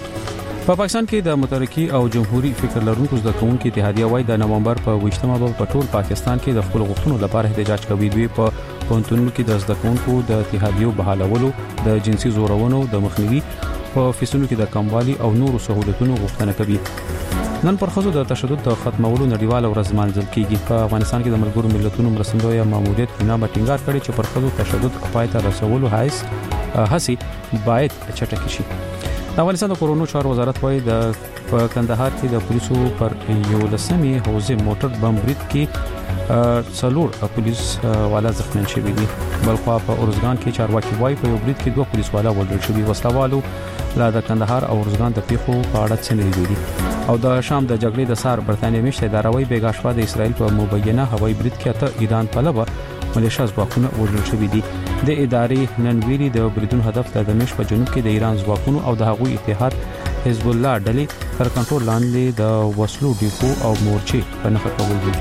په پاکستان کې د متحرکی او جمهوریت فکر لرونکو زده کوونکو اتحادیه وای د نومبر په 28مه په ټول پاکستان کې د خپل غوښتنو لپاره احتجاج کوي. دوی په پونتونو کې د زده کوونکو د اتحادیو بحالولو د جنسي زورونو د مخنیوي په فیسونو کې د کموالي او نورو سہولتونو غوښتنه کوي. نن پر خصوص د تشدد د ختمولو نړیوال ورځ مانځل کیږي. په افغانستان کې د ملګرو ملتونو مرستندوی ماموریت بنا ټینګار کړي چې پر خصوص تشدد پای ته رسولو هڅې باید چټکې شي. د افغانستان د کورونو چارو وزارت وايي د کندهار کې د پولیسو پر یو لسمي حوزه موټر بم برید کې څلور پولیس والا زخمین شوي دي. بلخوا په اورزګان کې چارواکي وايي په یو برید کې 2 پولیس والا وژل شوي. وسلوالو لا د کندهار او اورزګان د پیښو په اړه څه نه دي. او د شام د جګړې د سار برتانیې مشر ادارهوي بیګاشوا د اسرایل په مبینه هوایي برید کې ته ایران طلبه ملیشیا ځواکونه وژل شوي دي. د ادارې نن ویلي د بریدون هدف د دمشق په جنوب کې د ایران ځواکونو او د هغوی اتحاد حزب الله ډلې تر کنټرول لاندې د وسلو ډیپو او مورچې په نښه کول دي.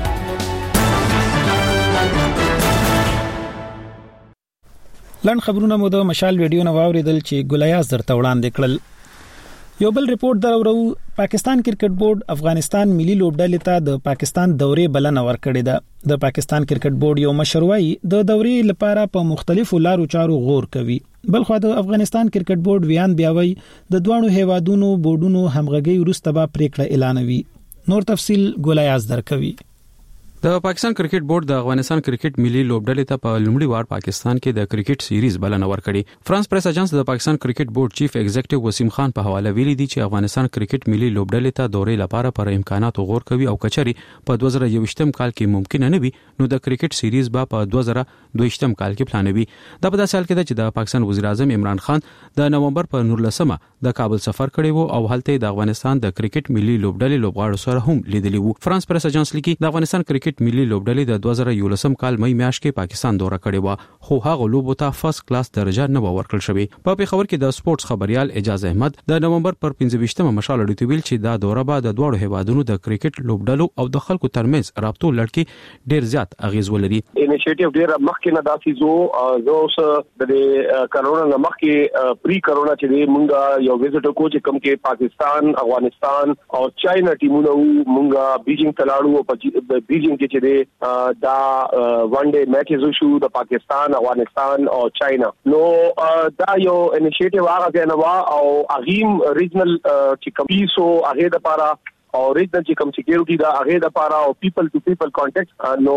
لن خبرونه مو د مشال ویډیو نو واوریدل چې ګولیاس درته وړاندې کړل. یو بل ریپورت درورو پاکستان کرکټ بورډ افغانستان ملي لوبډلې ته د پاکستان دورې بلنه ورکړې ده. د پاکستان کرکټ بورډ یو مشروعي د دورې لپاره په مختلفو لارو چارو غور کوي. بلخو د افغانستان کرکټ بورډ ویان بیاوي د دوانو هیوادونو بورډونو همغږي وروسته به پریکړه اعلانوي. نور تفصيل ګولیاس درکوي. د پاکستان کرکټ بورډ د افغانستان کرکټ ملي لوبډلې ته په لومړي وار پاکستان کې د کرکټ سیریز بلنه ورکړي. فرانس پریس اجانس د پاکستان کرکټ بورډ چیف ایگزیکټیو وسیم خان په حواله ویلي دی چې افغانستان کرکټ ملي لوبډلې ته دورې لپاره پر امکاناتو غور کوي او کچري په 2021م کال کې ممکن نه وي نو د کرکټ سیریز به په 2022م کال کې پلانوي. دا په داسې حال کې ده چې د پاکستان وزیر اعظم عمران خان د نومبر په 19مه د کابل سفر کړی وو او هلته د افغانستان د کرکټ ملي لوبډلې لوبغاړو سره هم لیدلی وو. فرانس پریس اجانس لیکي د افغانستان کرکټ ملي لوبډلې د 2011 کال مې میاشت کې پاکستان دوره کړې و خو هغه لوبو ته فرست کلاس درجه نه ورکړل شوی. په پیښور کې د سپورتس خبريال اعجاز احمد د نومبر پر 15مه مشال اړیته ویل چې دا دوره به د دوړو هیوادونو د کرکټ لوبډلو او د خلکو ترمنځ رابطو لړکی ډیر زیات اغیز ولري. انیشیټیو ډیر مخکې نه داسې زو اوس د کرونا نه مخکې پری کرونا چې مونږه یو ویزټ کو چې کوم کې پاکستان افغانستان او چاینا ټیمونو مونږه بیجینګ تلاړو او بیجینګ کې چې دا ون ډے میچز شو د پاکستان افغانستان او چاینا نو دا یو انیشیټیو هغه نه وا او اغیم ریجنل چې کمیسو هغه د لپاره او ریجنل چې کوم سکیورټي دا هغه د لپاره او پیپل ټو پیپل کانټیکټ نو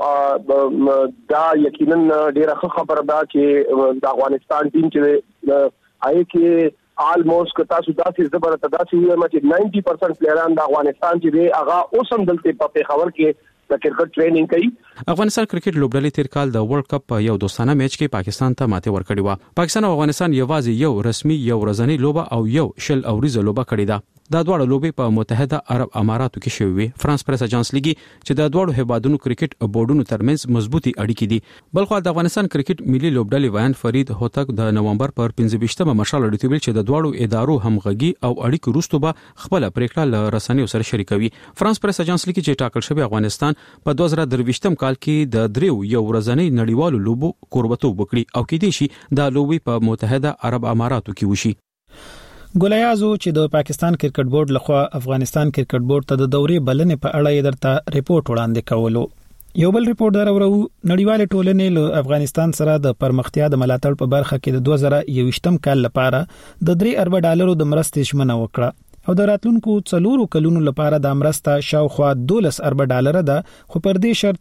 دا یقینا ډیره خبره ده چې د افغانستان ټیم چې آی کې almost کتا سودا چې زبر تداسي وي چې 90% پلیران د افغانستان چې هغه اوسم دلته په خبر کې د کرکټ ټریننګ کوي. افغانستان کرکټ لوبډلې تیر کال د ورلد کپ یو دوستانه میچ کې پاکستان ته ماته ورکړې و. پاکستان او افغانستان یوازې یو رسمي یو ورځنی لوبه او یو شل اوریزه لوبه کړې ده. دا دواړه لوبې په متحده عرب اماراتو کې شوې وي. فرانس پریس اجانس لیکي چې دا دواړو هیوادونو کرکټ بورډونو ترمنځ مضبوطی اړیکې دي. بلخو د افغانستان کرکټ ملي لوبډلې ویان فرید هوتک د نومبر پر 15مه مشال اړیتوي چې د دواړو ادارو همغږي او اړیکو وروسته به خپل پریکړه له رسنیو سره شریکوي. فرانس پریس اجانس لیکي چې ټاکل شوی افغانستان په 2023م کال کې د دریو یو ورځنی نړیوالو لوبو کوربتوب وکړي او کې دي شي د لوبي په متحده عرب اماراتو کې وشي. ګولیازو چې د پاکستان کرکټ بورډ لخوا افغانستان کرکټ بورډ ته د دورې بلنې په اړه درته ریپورت وړاندې کولو. یو بل ریپورت درورو نړیوال ټولنې له افغانستان سره د پرمختیا د ملاتړ په برخه کې د 2021م کال لپاره د $3 ارب د مرستې ژمنه وکړه او د راتلونکو 4 کلونو لپاره د مرسته شاوخوا $12 ارب ده، خو پر دې شرط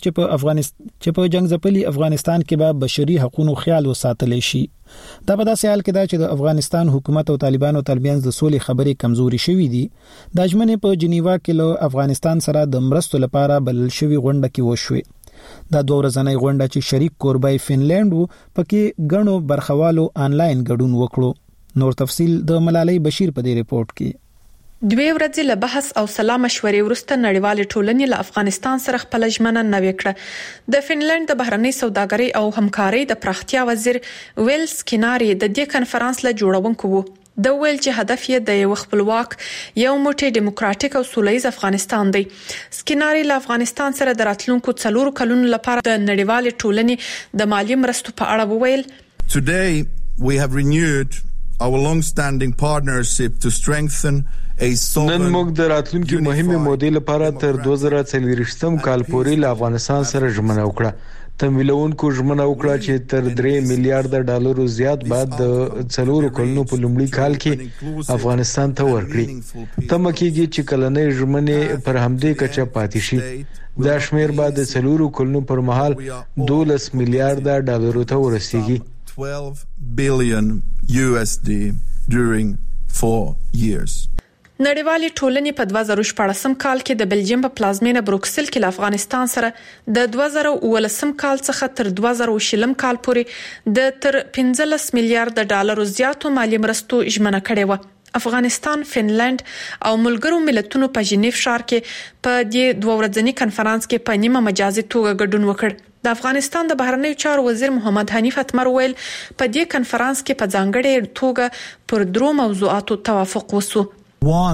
چې په جنگ ځپلي افغانستان کې به بشري حقوقو خیال وساتل شي. دا په داسې حال کې ده چې د افغانستان حکومت او طالبانو ترمنځ د سولې خبرې کمزوري شوې دي. د ژمنې په جنیوا کې له افغانستان سره د مرستو لپاره بلل شوی غونډه کې وشوه. دا 2 ورځنۍ غونډه چې شریک کوربای فنلند وو پکې غنو برخوالو آنلاین ګډون وکړو. نور تفصيل د ملالۍ بشیر په دې ریپورت کې. 2 ورځې له بحث او سلا مشورې وروسته نړیوال ټولنې له افغانستان سره خپل ژمنه نوې کړه. د فنلند د بهرنۍ سوداګرۍ او همکارۍ د پراختیا وزیر ویل سکیناری د دې کنفرانس له جوړونکو وو. د ویل چې هدف یې د یو خپلواک یو موټی دیموکراتیک او سولهییز افغانستان دی. سکیناری له افغانستان سره د راتلونکو 4 کلونو لپاره د نړیوال ټولنې د مالی مرستو په اړه وویل. Today we have renewed our long-standing partnership to strengthen نن موږ د راتلونکي مهمه مودې لپاره تر 2040م کال پورې له افغانستان سره ژمنه وکړه. تمویلونکو ژمنه وکړه چې تر $3 میلیارډ زیات بعد د 4 کلونو په لومړي کال کې افغانستان ته ورکړي. تمه کېږي چې کلنۍ ژمنې پر همدې کچه پاتې شي. دا شمیر بعد د 4 کلونو پر مهال $12 میلیارډ ته ورسیږي. $12 billion during 4 years. نړیوالې ټولنې په 2014 کال کې د بلجیم په پلازمینه بروکسل کې له افغانستان سره د 2019 کال څخه تر 2020 کال پورې د تر $15 میلیارډ زیاتو مالی مرستو ژمنه کړې و. افغانستان، فنلند او ملګرو ملتونو په ژنیف ښار کې په دې 2 ورځني کنفرانس کې په نیمه مجازي توګه ګډون وکړ. د افغانستان د بهرنیو چارو وزیر محمد حنیف اتمر ویل په دې کنفرانس کې په ځانګړي توګه پر 3 موضوعاتو توافق وسو. One,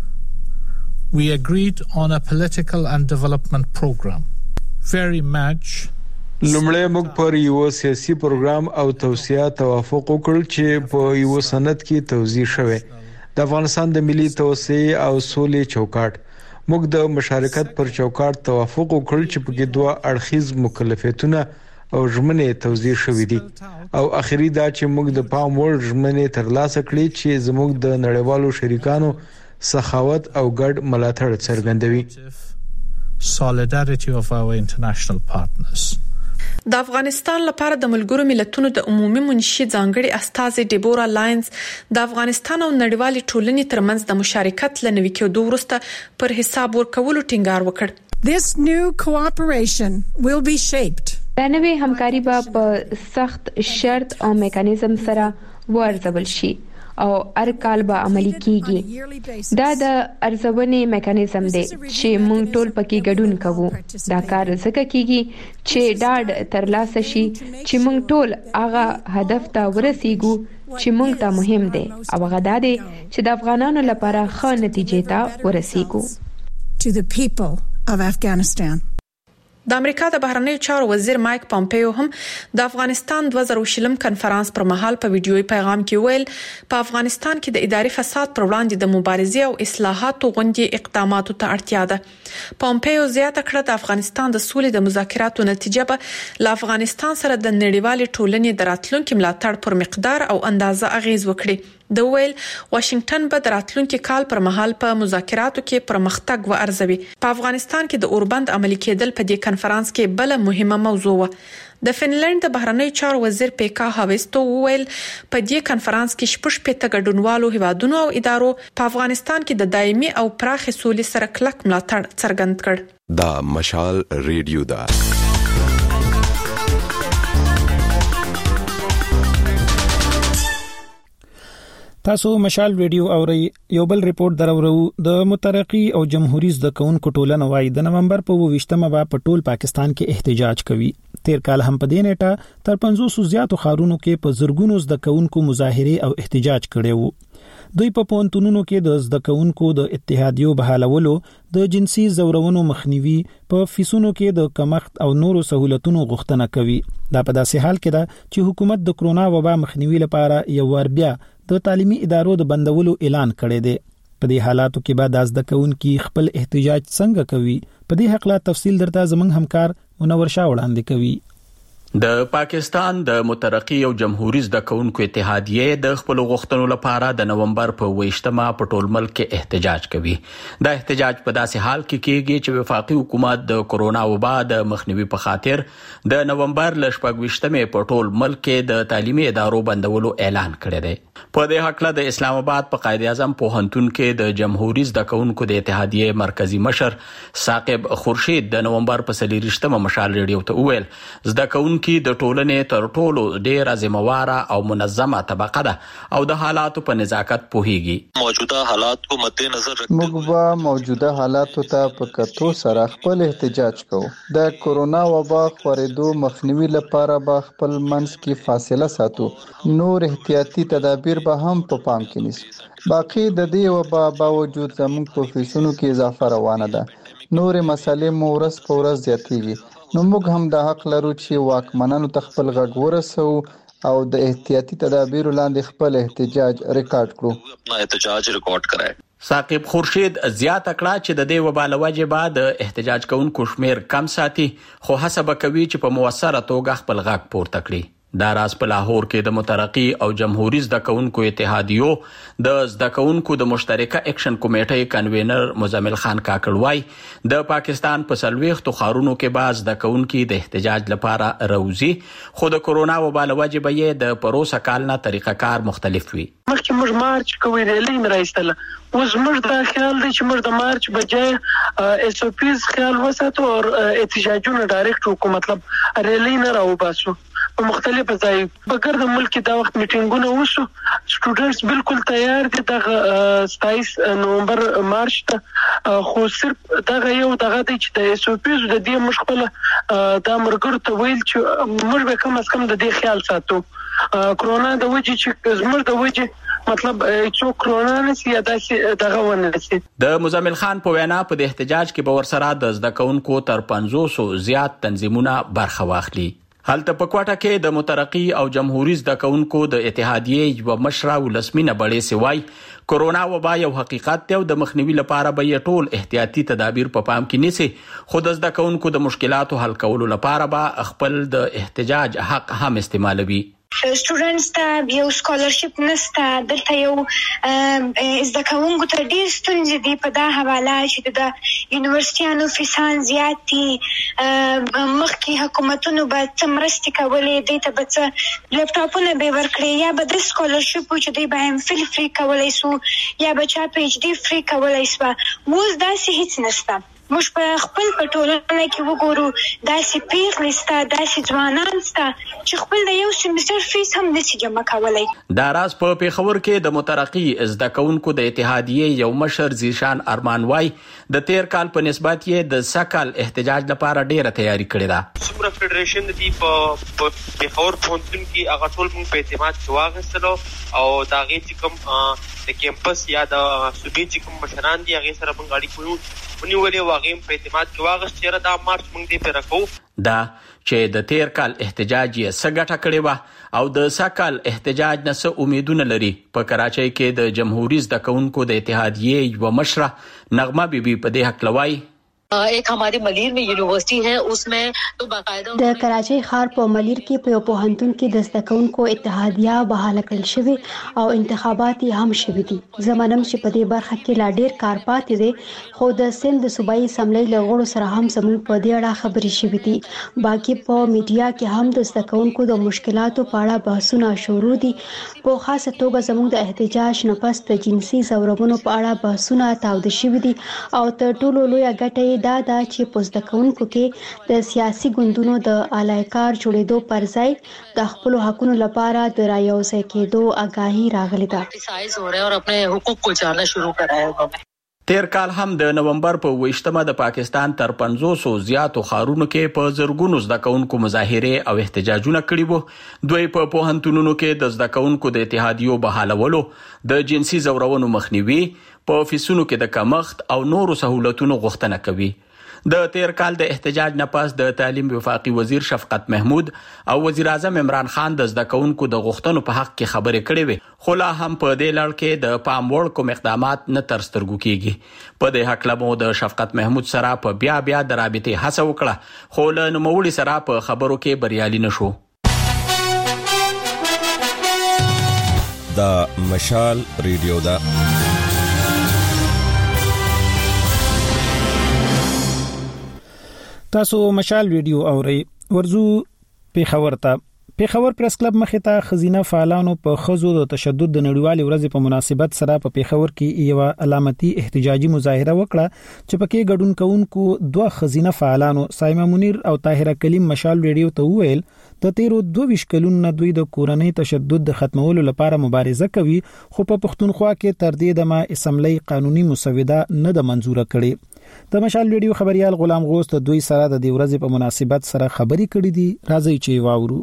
we agreed on a political and development program. Very much. لومړی موږ پر یو سیاسي پروګرام او توسعه توافق وکړ چې په یو سند کې توضیح شوی. د افغانستان د ملي توسعه او سولې چوکاټ. موږ د مشارکت پر چوکاټ توافق وکړ چې په 2 اړخیز مکلفیتونه او ژمنې توضیح شوې دي. او اخیری دا چې موږ د پام وړ ژمنې ترلاسه کړې چې زموږ د نړیوالو شریکانو سخاوت او ګډ ملاتړ څرګندوي. Solidarity of our international partners. د افغانستان لپاره د ملګرو ملتونو د عمومي منشي ځانګړي استاذ ډیبورا لاینز د افغانستان او نړیوالې ټولنې ترمنځ د مشارکت لنوي کېدو وروسته پر حساب ورکولو ټینګار وکړ. This new cooperation will be shaped. دا نوې همکاري به په سخت شرط او میکانیزم سره ورزول شي او هر کال به عملي کیږي. دا د ارزونې میکانیزم دی چې موږ ټول پکې ګډون کوو. دا کار ځکه کیږي چې ډاډ ترلاسه شي چې موږ ټول هغه هدف ته ورسیږو چې موږ ته مهم دی او هغه دا دی چې د افغانانو لپاره ښه نتیجې ته ورسیږو. To the people of Afghanistan. د امریکا د بهرنیو چارو وزیر مایک پامپیو هم د افغانستان 2020 کنفرانس پر مهال په ویډیوي پیغام کې ویل په افغانستان کې د اداري فساد پر وړاندې د مبارزې او اصلاحاتو غونډې اقداماتو ته اړتیا ده. پامپیو زیاته کړه د افغانستان د سولې د مذاکراتو نتیجه به له افغانستان سره د نړیوال ټولنې د راتلونکو ملاتړ پر مقدار او اندازه اغیز وکړي. د ویل واشنگټن به د راتلونکي کال پر مهال په مذاکراتو کې پرمختګ وارزوي. په افغانستان کې د اوربند عملي کېدل په دې کنفرانس کې بل مهمه موضوع و. د فنلند د بهرنیو چارو وزیر پیکا هاویستو ویل په دې کنفرانس کې 14 ګډونوالو هیوادونو او ادارو په افغانستان کې د دایمي او پراخې سولې سره کلک ملاتړ څرګند کړ. دا مشال ریډیو دا تاسو مشال ریډیو اوري یو بل ریپورت درورو د مترقي او جمهوریت د کونکو ټولنه وای د نومبر په 28مه په ټول پاکستان کې احتجاج کوي. تیر کال هم په دې نیټه تر 500 زیاتو خارونو کې په زرګونو د کونکو مظاهره او احتجاج کړي وو. دوی په پونتونونو کې د زده کونکو د اتحادیو بحالولو د جنسي زورونو مخنیوي په فیسونو کې د کمښت او نورو سہولتونو غوښتنه کوي. دا په داسې حال کې ده چې حکومت د کرونا وبا مخنیوي لپاره یو ور بیا د تعلیمي ادارو د بندولو اعلان کړی دی. په دې حالاتو کې بعد از د کونکو خپل احتجاج څنګه کوي په دې حق لا تفصیل درته زمنګ همکار منور شاه وړاندې کوي. د پاکستان د مترقي او جمهوریت د کونکو اتحادیه د خپل غوښتنو لپاره د نومبر په 28مه په ټول ملک کې احتجاج کوي. دا احتجاج په داسې حال کې کېږي چې وفاقي حکومت د کرونا وبا د مخنیوي په خاطر د نومبر ل 28مه په ټول ملک کې د تعلیمي ادارو بندولو اعلان کړی دی. په دې حق له د اسلام آباد په قائد اعظم پوهنتون کې د جمهوریت د کونکو د اتحادیه مرکزی مشر ثاقب خورشید د نومبر په 23مه مشال ریډیو ته وویل زده کونکو د ټولنې تر ټولو ډیره ذمہواره او منظمه طبقه ده او د حالاتو په نزاکت پوهیږي. موجوده حالات کو مد نظر رکھتے موږ به موجوده حالاتو ته په کتو سره خپل احتجاج کوو. د کرونا وبا خورېدو مخنیوي لپاره به خپل منځ کې فاصله ساتو. نور احتیاطي تدابیر به هم په پام کې نیسو. باقي د دې وبا باوجود زموږ په فیسونو کې اضافه روانه ده. نور مسالې مو ورځ په ورځ زیاتېږي. نو موږ هم د حق لرو چې واکمنانو ته خپل غږ ورسوو او د احتیاطي تدابیر لاندې خپل احتجاج ریکارډ کړو. احتجاج ریکارډ کړای. ثاقب خورشید زیاته کړه چې د دې وبا له وجې بعد احتجاج کوونکو شمیر کم ساتي خو حسب کوي چې په موثره توګه خپل غږ پورته کړي. دا راز په لاهور کې د مترقي او جمهوریت د کونکو اتحادیو د زده کونکو د مشترکه اکشن کمیټې کنوینر مزمل خان کاکړوای د پاکستان په 40 خارونو کې باز د کونکو د احتجاج لپاره روزي خو د کرونا وبا له وجې به د پروسه کال نه طریقه کار مختلف وي. مخکې موږ مارچ کوي ریلی راځتله اوس موږ دا خیال دی چې موږ د مارچ بجای اس او پیز خیال وساتو او احتجاجونه ډایرکټ وکړو مطلب ریلی نه راوباسو په مختلفو ځای بغیر د ملک دا وخت میټینګونه وشو سټوډنټس بالکل تیار دي د 27 نومبر مارچ ته خو صرف دا یو دغه دی چې د اس او پیز د دې مشکل د مرګر ته ویل چې موږ به کم از کم د دې خیال ساتو. کرونا د وجې چې زموږ د وجې مطلب چې کرونا نسی یا دغه ونه نسی. د مزمل خان په وینا په د احتجاج کې به ورسره د زده کونکو تر 500 زیات تنظیمونه برخه واخلي. هلته په کوټه کې د مترقي او جمهوریت د کونکو د اتحادیه یو مشره ولسمینه بړې سوای کرونا وبا یو حقیقت دی او د مخنیوي لپاره به ټول احتیاطي تدابیر په پام کې نیسي خو د زده کونکو د مشکلاتو حل کولو لپاره به خپل د احتجاج حق هم استعمالوي. سټوډنټس ته یو سکالرشپ نسته دلته یو زده کوونکو ته ډېر ستونزې دي په دا حواله چې د یونیورسيټیانو فیسان زیات دي مخکې حکومتونو به څه مرستې کولې دوی ته به څه لیپټاپونه به ورکړي یا به د سکالرشپ چې دوی به هم فل فری کولی سو یا به چا پی ایچ ډي فری کولی سوه اوس داسې هیڅ نسته. موږ په خپل په ټولنه کې وګورو داسې پیغلې سته داسې ځوانان سته چې خپل د یو سیمستر فیس هم نشي جمع کولی. دا راز په پیښور کې د مترقي زده کونکو د اتحادیه یو مشر زیشان ارمان وای د تیر کال په نسبت یې د سکل احتجاج لپاره ډیره تیاری کړې ده. څومره فدریشن دي په پیښور پوهنتون کې هغه ټول موږ په اعتماد کې واغستلو او دا غي چې کوم د کیمپس یا د صوبې چې کوم مشران دي هغه سره موږ اړیکې ونیولې واغیم په اعتماد کې واغست چې دا مارچ موږ دې پر راکو دا چې د تیر کال احتجاج یې سګټه کړې و او د سکل احتجاج نه څه امیدونه لري. په کراچۍ کې د جمهوریت د کونکو د اتحادیه یو مشره نغمه بیبي په دې حق لوي एक हमारे मलीर में यूनिवर्सिटी है उसमें तो बाकायदा د کراچۍ ښار په ملیر کې په یو پوهنتون کې د زده کوونکو اتحادیه بحاله کړل شوې او انتخابات یې هم شوي دي. زمونږ چې په دې برخه کې لا ډېر کار پاتې دی خو د سند د صوبایي اسمبلی له غړو سره هم زموږ په دې اړه خبرې شوې دي. باقي په میډیا کې هم د زده کوونکو د مشکلاتو په اړه بحثونه شروع دي. په خاصه توګه زموږ د احتجاج نه پس د جنسي زورونو په اړه بحثونه تاوده شوي دي او تر ټولو لویه ګټه دا ده چې پوزدکونکو کې د سیاسي ګوندونو د الایکار جوړېدو پر ځای د خپل حقوقو لپاره د رايوځای کېدو آگاهی راغلی ده. سایز हो रहे हैं और अपने हुकूक को जानना शुरू करा है. تیر کال هم د نومبر په 28مه د پاکستان تر 500 زیاتو ښارونو کې په زرګونو زده کوونکو مظاهره او احتجاجونه کړي وو. دوی په پوهنتونونو کې د زده کوونکو د اتحادیو بحالولو، د جنسي زورونو مخنیوي، په افیسونو کې د کمښت او نورو سہولتونو غوښتنه کوي. د تیر کال د احتجاج نه پس د تعلیم وفاقي وزیر شفقت محمود او وزیر اعظم عمران خان د زده کوونکو د غوښتنو په حق کې خبرې کړې وې، خو لا هم په دې لړ کې د پام وړ کوم اقدامات نه تر سترګو کیږي. په دې حق لمو د شفقت محمود سره په بیا د رابطې هڅه وکړه، خو له نوموړي سره په خبرو کې بریالي نشو. دا مشال ریډیو دا تاسو مشال ویډیو اورئ. ورزو پیښور پریس کلب مخې ته خزینه فعالانو په خزو د تشدد د نړیوالې ورځې په مناسبت سره په پیښور کې یو علامتي احتجاجي مظاهره وکړه چې پکې ګډون کوونکو دوه خزینه فعالانو سایمه منیر او طاهره کلیم مشال ویډیو ته وویل د تیرو 22 کلونو دوی د کورنۍ تشدد د ختمولو لپاره مبارزه کوي، خو په پښتونخوا کې تر دې دمه اسمبلی قانوني مسوده نه د منزوره کړي. د مشال ویډیو خبريال غلام غوث ته دوی سره د دې ورځې په مناسبت سره خبري کړې دي. راځي چې واورو.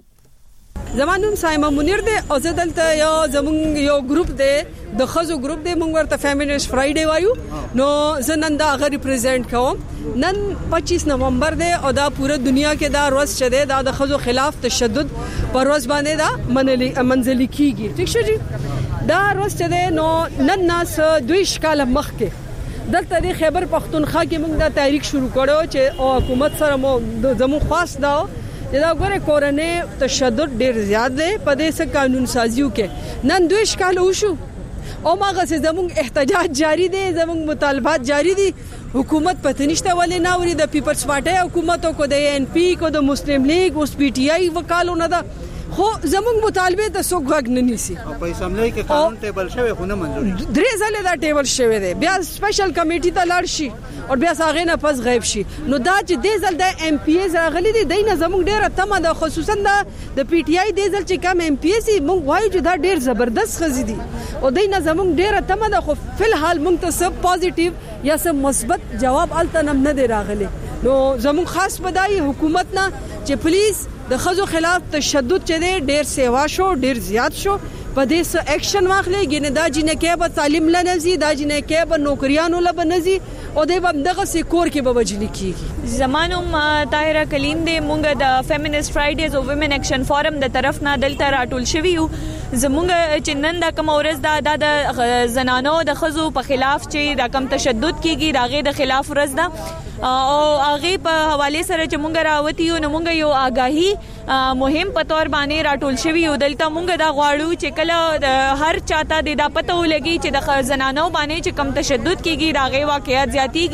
زمانوم سایمه منیر دی او زدلته یو زمون یو ګروپ دی د خزو ګروپ دی، موږ ورته فیمینیست فرایډے وایو. نو زنن دا غو ریپرزینټ کوم. نن 25 نومبر دی او دا پوره دنیا کې دا ورځ چده دا د خزو خلاف تشدد پر ورځ باندې دا منځلي کیږي. ٹھیک شو جی. دا ورځ چده نو نن ناس دوی شکاله مخ کې دلته د خیبر پختونخوا کې موږ دا تحریک شروع کړو چې حکومت سره مو زمو خاص دا ګوره کورنۍ تشدد ډیر زیات دی په دې سره قانون سازیو کې نن دوی ښکال وشو او ماغه سه زموږ احتجاج جاری دی، زموږ مطالبات جاری دي. حکومت پته نشته ولې نه وري د پیپلز پارټي حکومت کو د ان پی کو د مسلم لیگ اوس پی ټی آی وکالو نه ده، خو زموږ مطالبه د څوک غږ نه نیسي. په اسمبلی کې قانون ټیبل شوی خو نه منځوري 3 ځله دا ټیبل شوی دی، بیا سپیشل کمیټي ته لاړ شي او بیا هغه نه پس غیب شي. نو دا چې د ځل د ایم پی ایز راغلي دي دینه زموږ ډیره تمه ده، خصوصا د پی ټی آی د ځل چې کم ایم پی ایز موږ وایو چې دا ډیر زبردست خزي دي او دینه زموږ ډیره تمه ده، خو فلحال موږ ته سب پوزټیو یا سب مثبت جواب الته نه دی راغلی. نو زموږ خاص بدایي حکومت نه چې پولیس د خزو خلاف تشدد چې ډیر سیوا شو، ډیر زیات شو، په دې سره اکشن واخلي. ګینه دا جنې کې به تعلیم لنزي، دا جنې کې به نوکریانو لبنزي او د دغه سکور کې به وجلی کیږي. زمانوم طاهره کلیم دی، مونږ د فیمینیست فرایډیز او ویمن اکشن فورم د طرف نه دلته راټول شوی یو. زمونږ چې نن د کوم ورځ د زنانو د خزو په خلاف چې د کم تشدد کیږي داغه د خلاف ورځ ده او هغه په حواله سره چې مونږ راوتی یو نو مونږ یو آگاهی مهم په تور باندې راټول شوی یو. دلته مونږ دا غواړو چې کله هر چاته د پته ولګي چې د زنانو باندې چې کم تشدد کیږي داغه واقعیت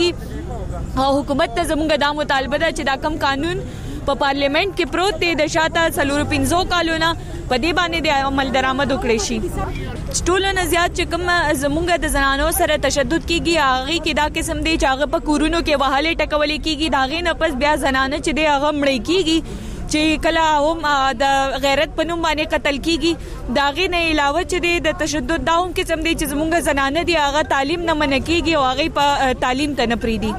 زیاتیږي او حکومت ته زمونږ دا مطالبه ده چې دا کم قانون په پارلیمنت کې پروت دی د شاته 45 کالونه په دې باندې د عمل درآمد وکړي شي. ټول نه زیات چې کوم زمونږ د زنانو سره تشدد کیږي هغه کې دا قسم دی چې هغه په کورونو کې وهاله ټکولې کیږي، داغه نه پس بیا زنانه چې دی هغه مړې کیږي چې کله هم د غیرت په نوم باندې قتل کیږي. داغه نه علاوه چې د تشدد داوم قسم دی چې زمونږ زنانه دی هغه تعلیم نه من کیږي او هغه په تعلیم ته نه پریدي.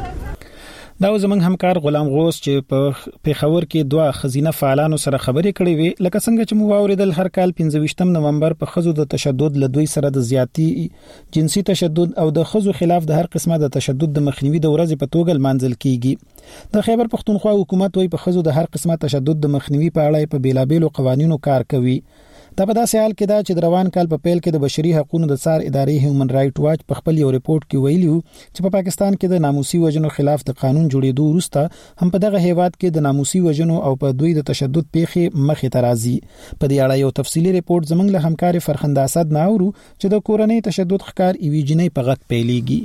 دا زمنګ همکار غلام غوث چې په پیښور کې دوه خزینه فعالانو سره خبرې کړې وي. لکه څنګه چې مو واوریدل هر کال 25 نومبر په خزو د تشدد لدوی سره د زیاتی جنسي تشدد او د خزو خلاف د هر قسمه د تشدد د مخنیوي د ورځې په توګه لمانځل کیږي. د خیبر پختونخوا حکومت وایي په خزو د هر قسمه تشدد د مخنیوي په اړه په بیلابېلو قوانینو کار کوي. دا په داسې حال کې دا چې د روان کال په پیل کې د بشري حقوقو د څار ادارې هیومن رائټ واچ په خپل یو ریپورت کې ویلي چې په پاکستان کې د ناموسي وژنو خلاف د قانون جوړېدو وروسته هم په دغه هیواد کې د ناموسي وژنو او په دوی د تشدد پیښې مخې ته راځي. په دې اړه یو تفصیلی ریپورت زمنګ له همکار فرخنده اسد ناورو چې د کورنۍ تشدد ښکار ایوي جنې په غږ پیلېږي.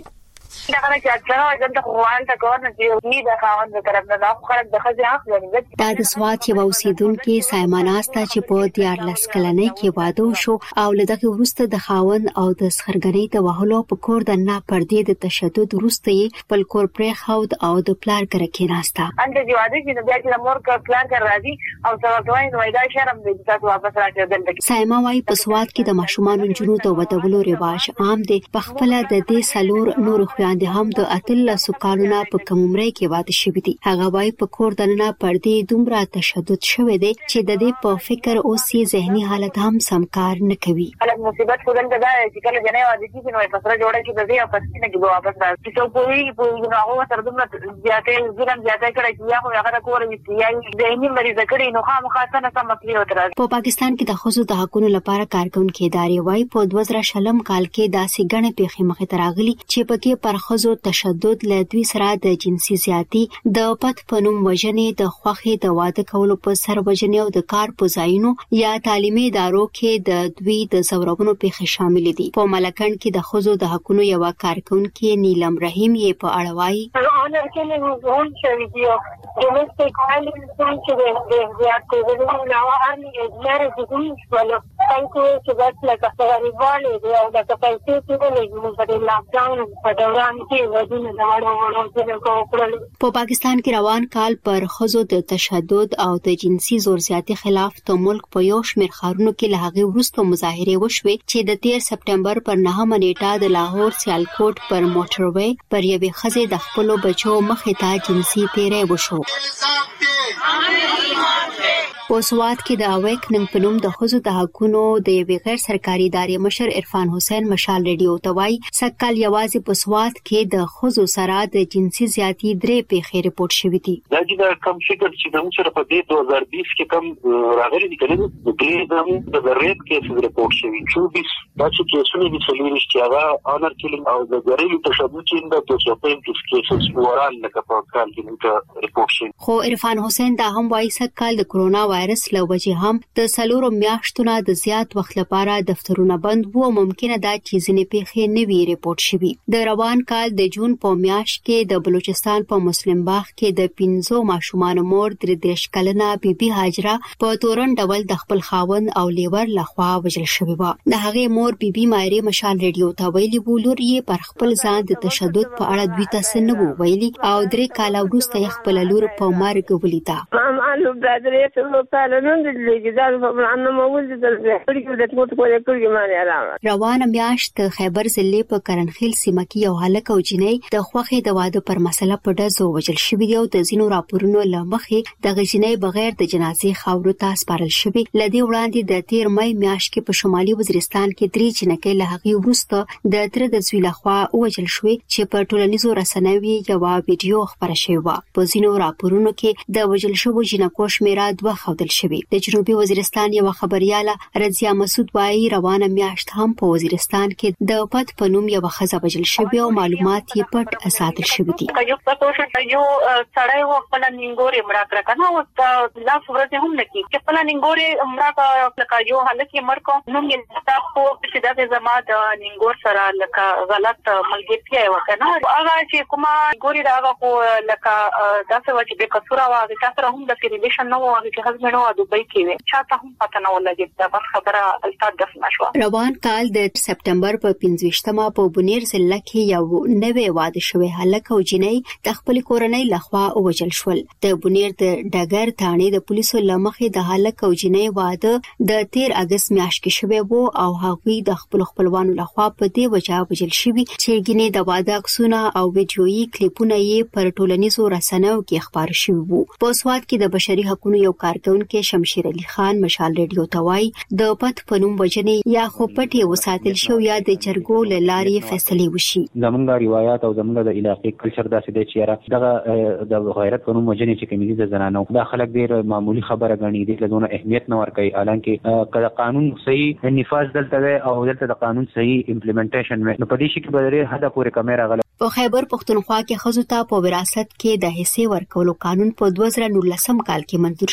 دا کنه چې اکثره دلته خوان ته کورنه چې می د خاوند طرف نه دا خلک د خځې حق لري. دا د سوات یو اوسیدونکو سایماناستا چې په 14 کلنۍ کې واده شو او لدغه وروسته د خاوند او د سخرګنۍ د وهلو په کور د نه پردې د تشدد وروسته په کور پرې خاود او د پلار کړه کې راستا. انده دی واده چې بیا چې مور کا پلان کړ راځي او څنګه نو دا شرم دې تاسو واپس راځي دلته. سایما وايي په سوات کې د ماشومان جنونو د ودولو رواج عام دی. په خپل د دې سلور نور خويندې هم د اتل سکالونه په کوم عمر کې واده شوې دي. هغه وايي په کور دننه پردې دومره تشدد شوې دي چې د دې په فکر او سي ذهني حالت هم سمکار نه کوي. الګ مصیبت ولنده دا چې کله جنې واده کیږي نو په سره جوړه چې د دې په پسینه کې به واپس راځي. چې په هغه سره دومره زیاتې ځلم زیاتې کړي چې یا خو هغه کور وي یا ذهني مریض کړي نو خامخا نه سم مسلې وتر. په پاکستان کې د خصوصي د حقوقو لپاره کارکونکو ادارې وايي په 2000 کال کې داسې غنې پیښې مخې ته راغلي چې پکې پر خزو تشدد له دوی سره د جنسي زیاتی د پټ پنوم وژنې د خوخې د واده کولو په سر وژنې او د کار په ځایونو یا تعلیمي ادارو کې د دوی د زورونو پیښې شامل دي. په ملکند کې د خزو د حقوقو یو کارکونکو نیلم رحیم یې په اړه وايي اونر کې له ځون شوی دی domestic violence چې د زیاتې نو هغه لري د کوم څه تاسو چې بس لکه څنګه والي دی او د پیسې په لګولو په لاک ډاون په دوران کې ودونه دا وړو په پاکستان کې روان کال پر خزو د تشدد او د جنسي زور زیاتی خلاف ته ملک په یو شمېر ښارونو کې لهغه وروسته مظاهره وشوي چې د 13 سپټمبر پر 9 نیټه د لاهور سیالکوټ پر موټروي پر یوې خزې د خپل بچو مخې ته جنسي تیرې وشو. په سوات کې د اویکننګ په نوم د خزو د حقوقو د یوې غیر سرکاري ادارې مشر عرفان حسین مشال ریډیو ته وایي سکهال یوازې په سوات کې د خزو سره د جنسي زیاتی درې پیښې ریپورت شوې دي. دا چې کم فکر چې د موږ په 2020 کې کم راغلي دي کله د دې د ریپ کیسز ریپورت شوی 24 دا چې کیسونه دي څلور چې هغه اونر کیلینګ او د غریلو تشدد چې د 235 کیسز وران لکه په کال کې ریپورت شوی. خو عرفان حسین دا هم وایي سکهال د کرونا وایرس له وجې هم د سلورو میاشتونو د زیات وخت لپاره دفترونه بند وو. ممکنه دا چې ځینې پیښې نوي ریپورت شوي. د روان کال د جون په میاشت کې د بلوچستان په مسلم باغ کې د 15 ماشومان مور 33 کلنه بیبي هاجره په تورن ډول د خپل خاوند او لیور لخوا وژل شوې و. د هغې مور بیبي مایری مشال ریډیو ته ویلي و لور یې پر خپل ځان د تشدد په اړه دوی ته نه وو ویلي او 3 کال وروسته یې خپل لور په مرګ ولیدا. روانه میاشت خیبر ضلع په کرنخیل سیمه کې یو هلک او جنۍ د خوخې د واده پر مسله په ډزو وژل شوی دی او د ځینو راپورونو لمخې د غجنۍ بغیر د جنازې خاورو ته سپارل شوی. لدی وړاندې د 13 مې میاشت کې په شمالي وزیرستان کې 3 جنکې له هغې وروسته د تر د زوی لخوا وژل شوی چې په ټولنیزو رسنیو یو ویډیو خبره شوی و. په ځینو راپورونو کې د وژل شوو جنکو شمیره 2 ښودل شوی. د جنوبي وزیرستان یو خبرياله رضیا مسعود وايي روانه میاشت هم په وزیرستان کې د پټ پنوم یو خزه وژل شوی او معلومات یې پټ ساتل شوی دي. یو سړی و خپل نینګوري مړه کړ کنه او لا ورته هم نکی خپل نینګوري مړه کړ یو هلک یې مړ کو نو یې تاسو چې د زما د نینګور سره لکه غلط ملګرتیا وکنه هغه چې کومه ګوري راغه خو لکه داسې و چې به قصور او هغه تاسو هم د ریلیشن نو هغه چې هسبند او دوی کې چاته هم پته نه ولګي دا بس خبره التاد دفن شو. روان کال د سپټمبر په 15مه په بونیر ضلع کې یو نوې واده شوی هلک او جنۍ د خپل کورنۍ لخوا وژل شول. د بونیر د ډګر ثانې د پولیسو لمخې د هلک او جنۍ واده د 13 اگست میاشت کې شوی وو او هغوی د خپل خپلوانو لخوا په دې وجه وژل شوی چې ګینه د واده عکسونه او ویډیويي کلیپونه یې پر ټولنیزو رسنیو کې خبر شوی وو. په سوات کې د بشري حقوقو یو کارکونکو شمشیر علي خان مشال ریډیو ته وایي د پټ پنوم وجنې یا خو پټي وساتل شو یا د جرګو لارې فیصله وشي. زمونږ روایت او زمونږ د علاقې کلچر داسې دی چې دغه د غیرت پنوم وجنې چې کمیدي د زنانو دا خلک ډیر معمولی خبره غني دي لدونه اهمیت نه ورکوي حالانکه کله قانون صحیح نفاذ دلته او دلته د قانون صحیح امپلیمنټیشن نو په دې شي کې به هدا پورې کیمرا غل. په خیبر پختونخوا کې خزو ته په وراثت کې د حصے ورکولو قانون په 2019 کال کې منظور شوی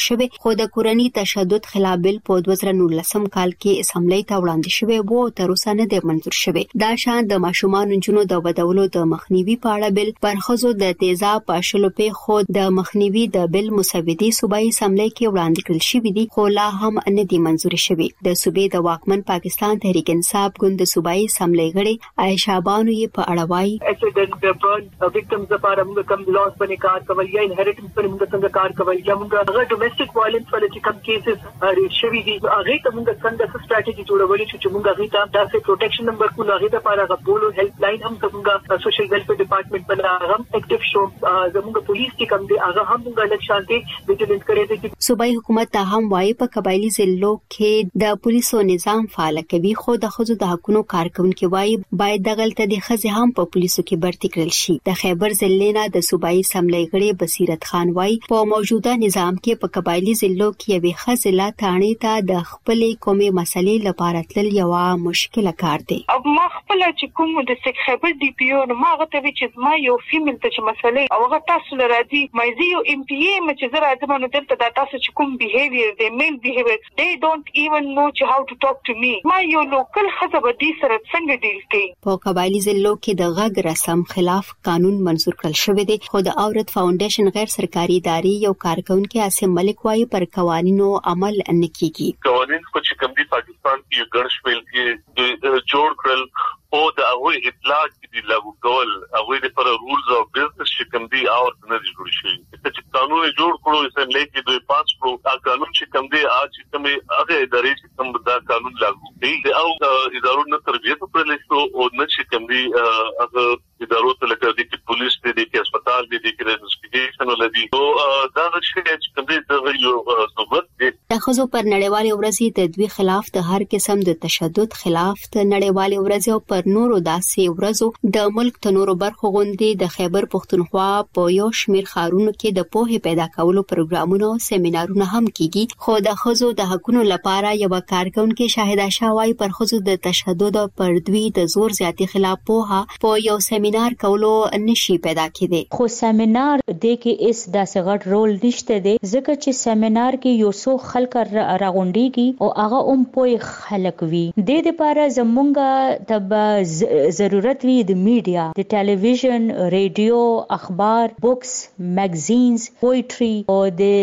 خو د کورنۍ تشدد خلاف بل په 2019 کال کې اسمبلی ته وړاندې شوی وو تر اوسه نه دی منظور شوی. دا شان د ماشومان جنونو د بدولو د مخنیوي په اړه بل پر خزو د تیزاب په شلو په خود د مخنیوي د بل مسودي صوبایي اسمبلی کې وړاندې کړل شوی دی خو لا هم نه دی منظور شوی. د صوبې د واکمن پاکستان تحریک انصاف ګوند د صوبایي اسمبلی غړي عائشہ بانو یې په اړه وایي اکسیډنټ برن وکټمز لپاره موږ کم لاس باندې کار کوي یا انهریټنس باندې موږ څنګه کار کوي یا موږ هغه ډومېسټک وایلنس ولې چې کم کیسز ریټ شوي دي هغه ته موږ څنګه ستراتیژي جوړولې چې موږ هغه ته داسې پروټیکشن نمبر کو هغه لپاره غوړو هیلپ لاین هم موږ سوشل ویلفیر ډپارټمنټ باندې هم اکټیو شو زموږ پولیس کې کم دي هغه هم موږ لږ شانتي ویجیلنس کړی دي. صوبایي حکومت ته هم وایي په قبایلی ضلعو کې د پولیسو نظام فعال کوي خو د خزو د حقونو کارکونکو وایي باید دغلت د خزې هم په پولیسو کې برتي کړل شي. د خیبر ضلع نه د صوبایي اسمبلی غړي بصیرت خان وایي په موجوده نظام کې په قبایلی ضلعو کې یوې خزله تانې ته د خپلې قومي مسلې لپاره تل یو مشکل کار دی. او ما خپل چې کوم د خیبر ډي پی او ما غته چې ما یو فیمیل ته چې مسلې او هغه تاسو لرادي مې یو ام پی ای چې زه راځم نو دلته د تاسو چې کوم بیهیویر دی میل بیهیویر they don't even know how to talk to me. ما یو لوکل خزه به دې سره څنګه ډیل کوي. په قبایلی ضلعو کې د غږ رسم خلاف قانون منظور کړل شوی دی خو د عورت فاونډیشن غیر سرکاري ادارې یو کارکونکو اسیم ملک وايي پر قوانینو عمل نه کیږي. قوانین په چې کوم دي پاکستان کې ګڼ شمېر کې جوړ کړل او د هغه اطلاع کې لاګو کول هغه د پر رولز او بزنس چې کوم دي او نه جوړ شي چې قانون جوړ کړو اسمبلی کې دوی پاس کړو قانون چې کوم دي اج کوم هغه ادارې چې کوم دا قانون لاګو دي او ادارو نه تربیت پر لیستو او نه چې کوم دي هغه ادارو ته لکه د پولیس دي د هسپتال دي د انویسټیګیشن ولدي او دا چې کوم دي د یو صحبت دي د خزو پر نړیوالې ورځې د دوی خلاف د هر قسم د تشدد خلاف د نړیوالې ورځې او پر نورو داسې ورځو د ملک تنورو برخو غونډې د خیبر پښتونخوا په یو شمیر ښارونو کې د پوهې پیدا کولو پروګرامونو سیمینارونه هم کیږي خو د خزو د حقوقو لپاره یو کارکونکو شاهده شاوای پر خزو د تشدد پر دوی د زور زیاتی خلاف پوها په یو سیمینار کولو نشي پیدا کېدی خو سیمینار د کې اس داسې غټ رول نشته دی ځکه چې سیمینار کې یو څو خلک راغونډيږي او هغه پوهه خلک وي د دې لپاره زمونږه د ضرورت وی د میډیا د ټلویزیون ریډیو اخبار بوکس میگزینز پوئټری او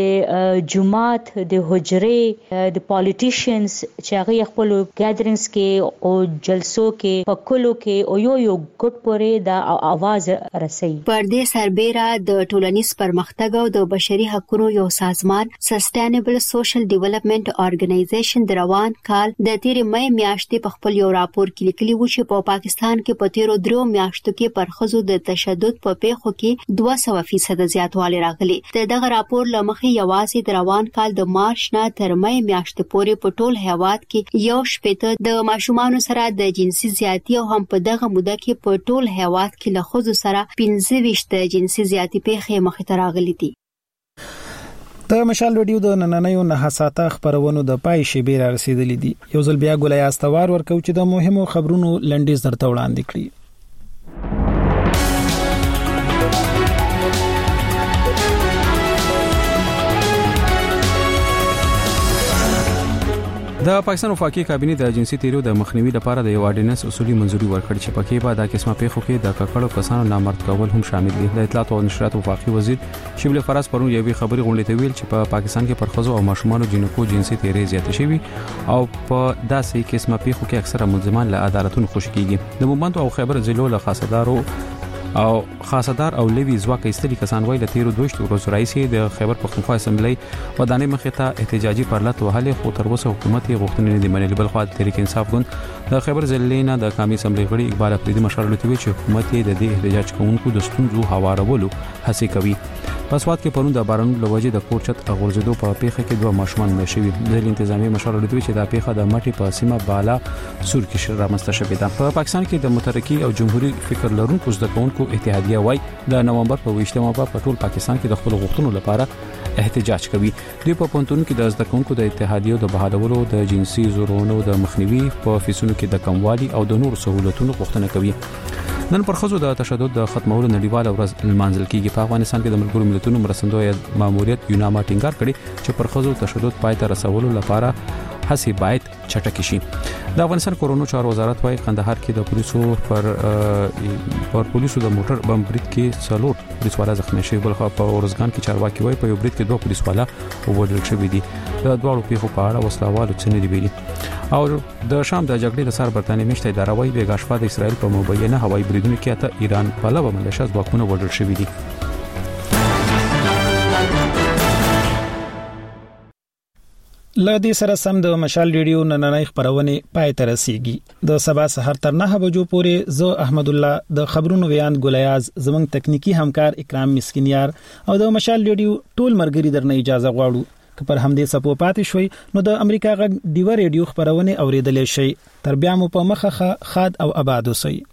د جمعات د حجره د پالیټیشنز چې هغه خپل ګیدرینګز کې او جلسو کې په کلو کې او یو ګډ پورې د आवाज رسي. پر دې سربېره د ټولنیز پرمختګ او د بشري حقوقو یو سازمان سسټینبل سوشل ډیولپمنٹ ارګنایزیشن د روان کال د تیر مې میاشتې په خپل یو راپور کې لیکلي و چې په پاکستان کې په تیرو درو میاشتو کې پر خزو د تشدد په پیښو کې 200% زیاتوالی راغلی. دغه راپور لمخې یوازې د روان کال د مارچ نه تر مې میاشتې پورې په ټول هیواد کې یو شپږ د ماشومان سره د جنسي زیاتی او هم په دغه موده کې په ټول هیواد کې له خزو سره 15 د جنسي زیاتی پیښې مخې ته راغلي دي. د مشال ویډیو د نننیو نه حساسه خبرونو د پای شیبې را رسیدلې دي. یو ځل بیا ګولای استوار ورکو چې د مهمو خبرونو لنډیز درته وړاندې کړي. د پاکستان وفاقي کابینه د جنسي تیرو د مخنیوي لپاره د یو اډیننس اصولي منځوري ورکړ چې پکې به د قسمه پیښو کې د ککړو کسانو نامرد کول هم شامل دي. د اطلاعات او نشرات وفاقي وزیر شبل فراز پرون یوې خبري غونډې ته ویل چې په پاکستان کې پر خزو او ماشومان جنکو جنسي تیرې زیات شوي او په داسې قسمه پیښو کې اکثره ملزمان له عدالتونو خوشی کیږي. د مومند او خیبر ضلعو له خاصدارو او خاصدار او لوی ځواک ایستلي کسان وایي د تیرو 2 ورځې راځي د خیبر پښتونخوا اسمبلی ودانې مخې ته احتجاجي پرلط وهلې خو تر اوسه حکومت یې غوښتنې نه دي منلې. بل خو تحریک انصاف ګوند د خیبر ضلع نه د قومي اسمبلی غړي اقبال افریدي مشر لوي چې حکومت یې د دې احتجاج کوونکو د ستونزو هوارولو هڅه کوي. پسواد کې پرون د بارانونو لوجې د کورچت اغورځېدو په پیښه کې 2 ماشومان مړ شوي. د انتظامی مشر لوي چې دا پیښه د مټي په سیمه بالا سور کې رامنځته شوې ده. په پاکستان کې د مترقي او جمهوریت فکر لرونکو زده کوونکو اتحادیه وایي د نومبر په 28مه په ټول پاکستان کې د خپل غوښتنو لپاره احتجاج کوي. دوی په پونتون کې د زده کوونکو د اتحادیو د بهادرولو د جنسي زورونو د مخنیوي په فیسونو کې د کموالي او د نور سہولتونو غوښتنه کوي. نن پر خزو د تشدد د ختمولو نړیواله ورځ لمانځل کیږي. په افغانستان کې د ملګرو ملتونو مرستندوی ماموریت یوناما ټینګار کړي چې پر خزو تشدد پای ته رسولو لپاره هڅې باید چټکې شي. د افغانستان کورونو چارو وزارت وايي قندهار کې د پولیسو د موټر بم برید کې 4 پولیسوال زخمی شوي. بل خو په اورزګان کې چارواکي وايي په یو برید کې 2 پولیسوالا وژل شوي دي. د دوه پیښو په اړه وسلوالو څه نه دی ویلي. او د شام د جګړې د سر برتانیې مشته اداره وايي بیګاشفا د اسرائیل په مبینه هوایي بریدونو کې اته ایران پلوه ملیشه ځواکونه وژل شوي دي. لدې سره سم د مشال ریډیو نننۍ خبرونه پای ته رسیږي. د سبا سحر تر 9 بجو پورې زه احمد الله د خبرونو ویان ګلیاز زمنګ تکنیکی همکار اکرام مسکینیار او د مشال ریډیو ټول مرګري درنه اجازه غواړو. که پر همدې سپو پاتې شوي نو د امریکا غږ دیو ریډیو خبرونه اوریدلې شي. تر بیا مو په مخه خاد او آباد اوسئ.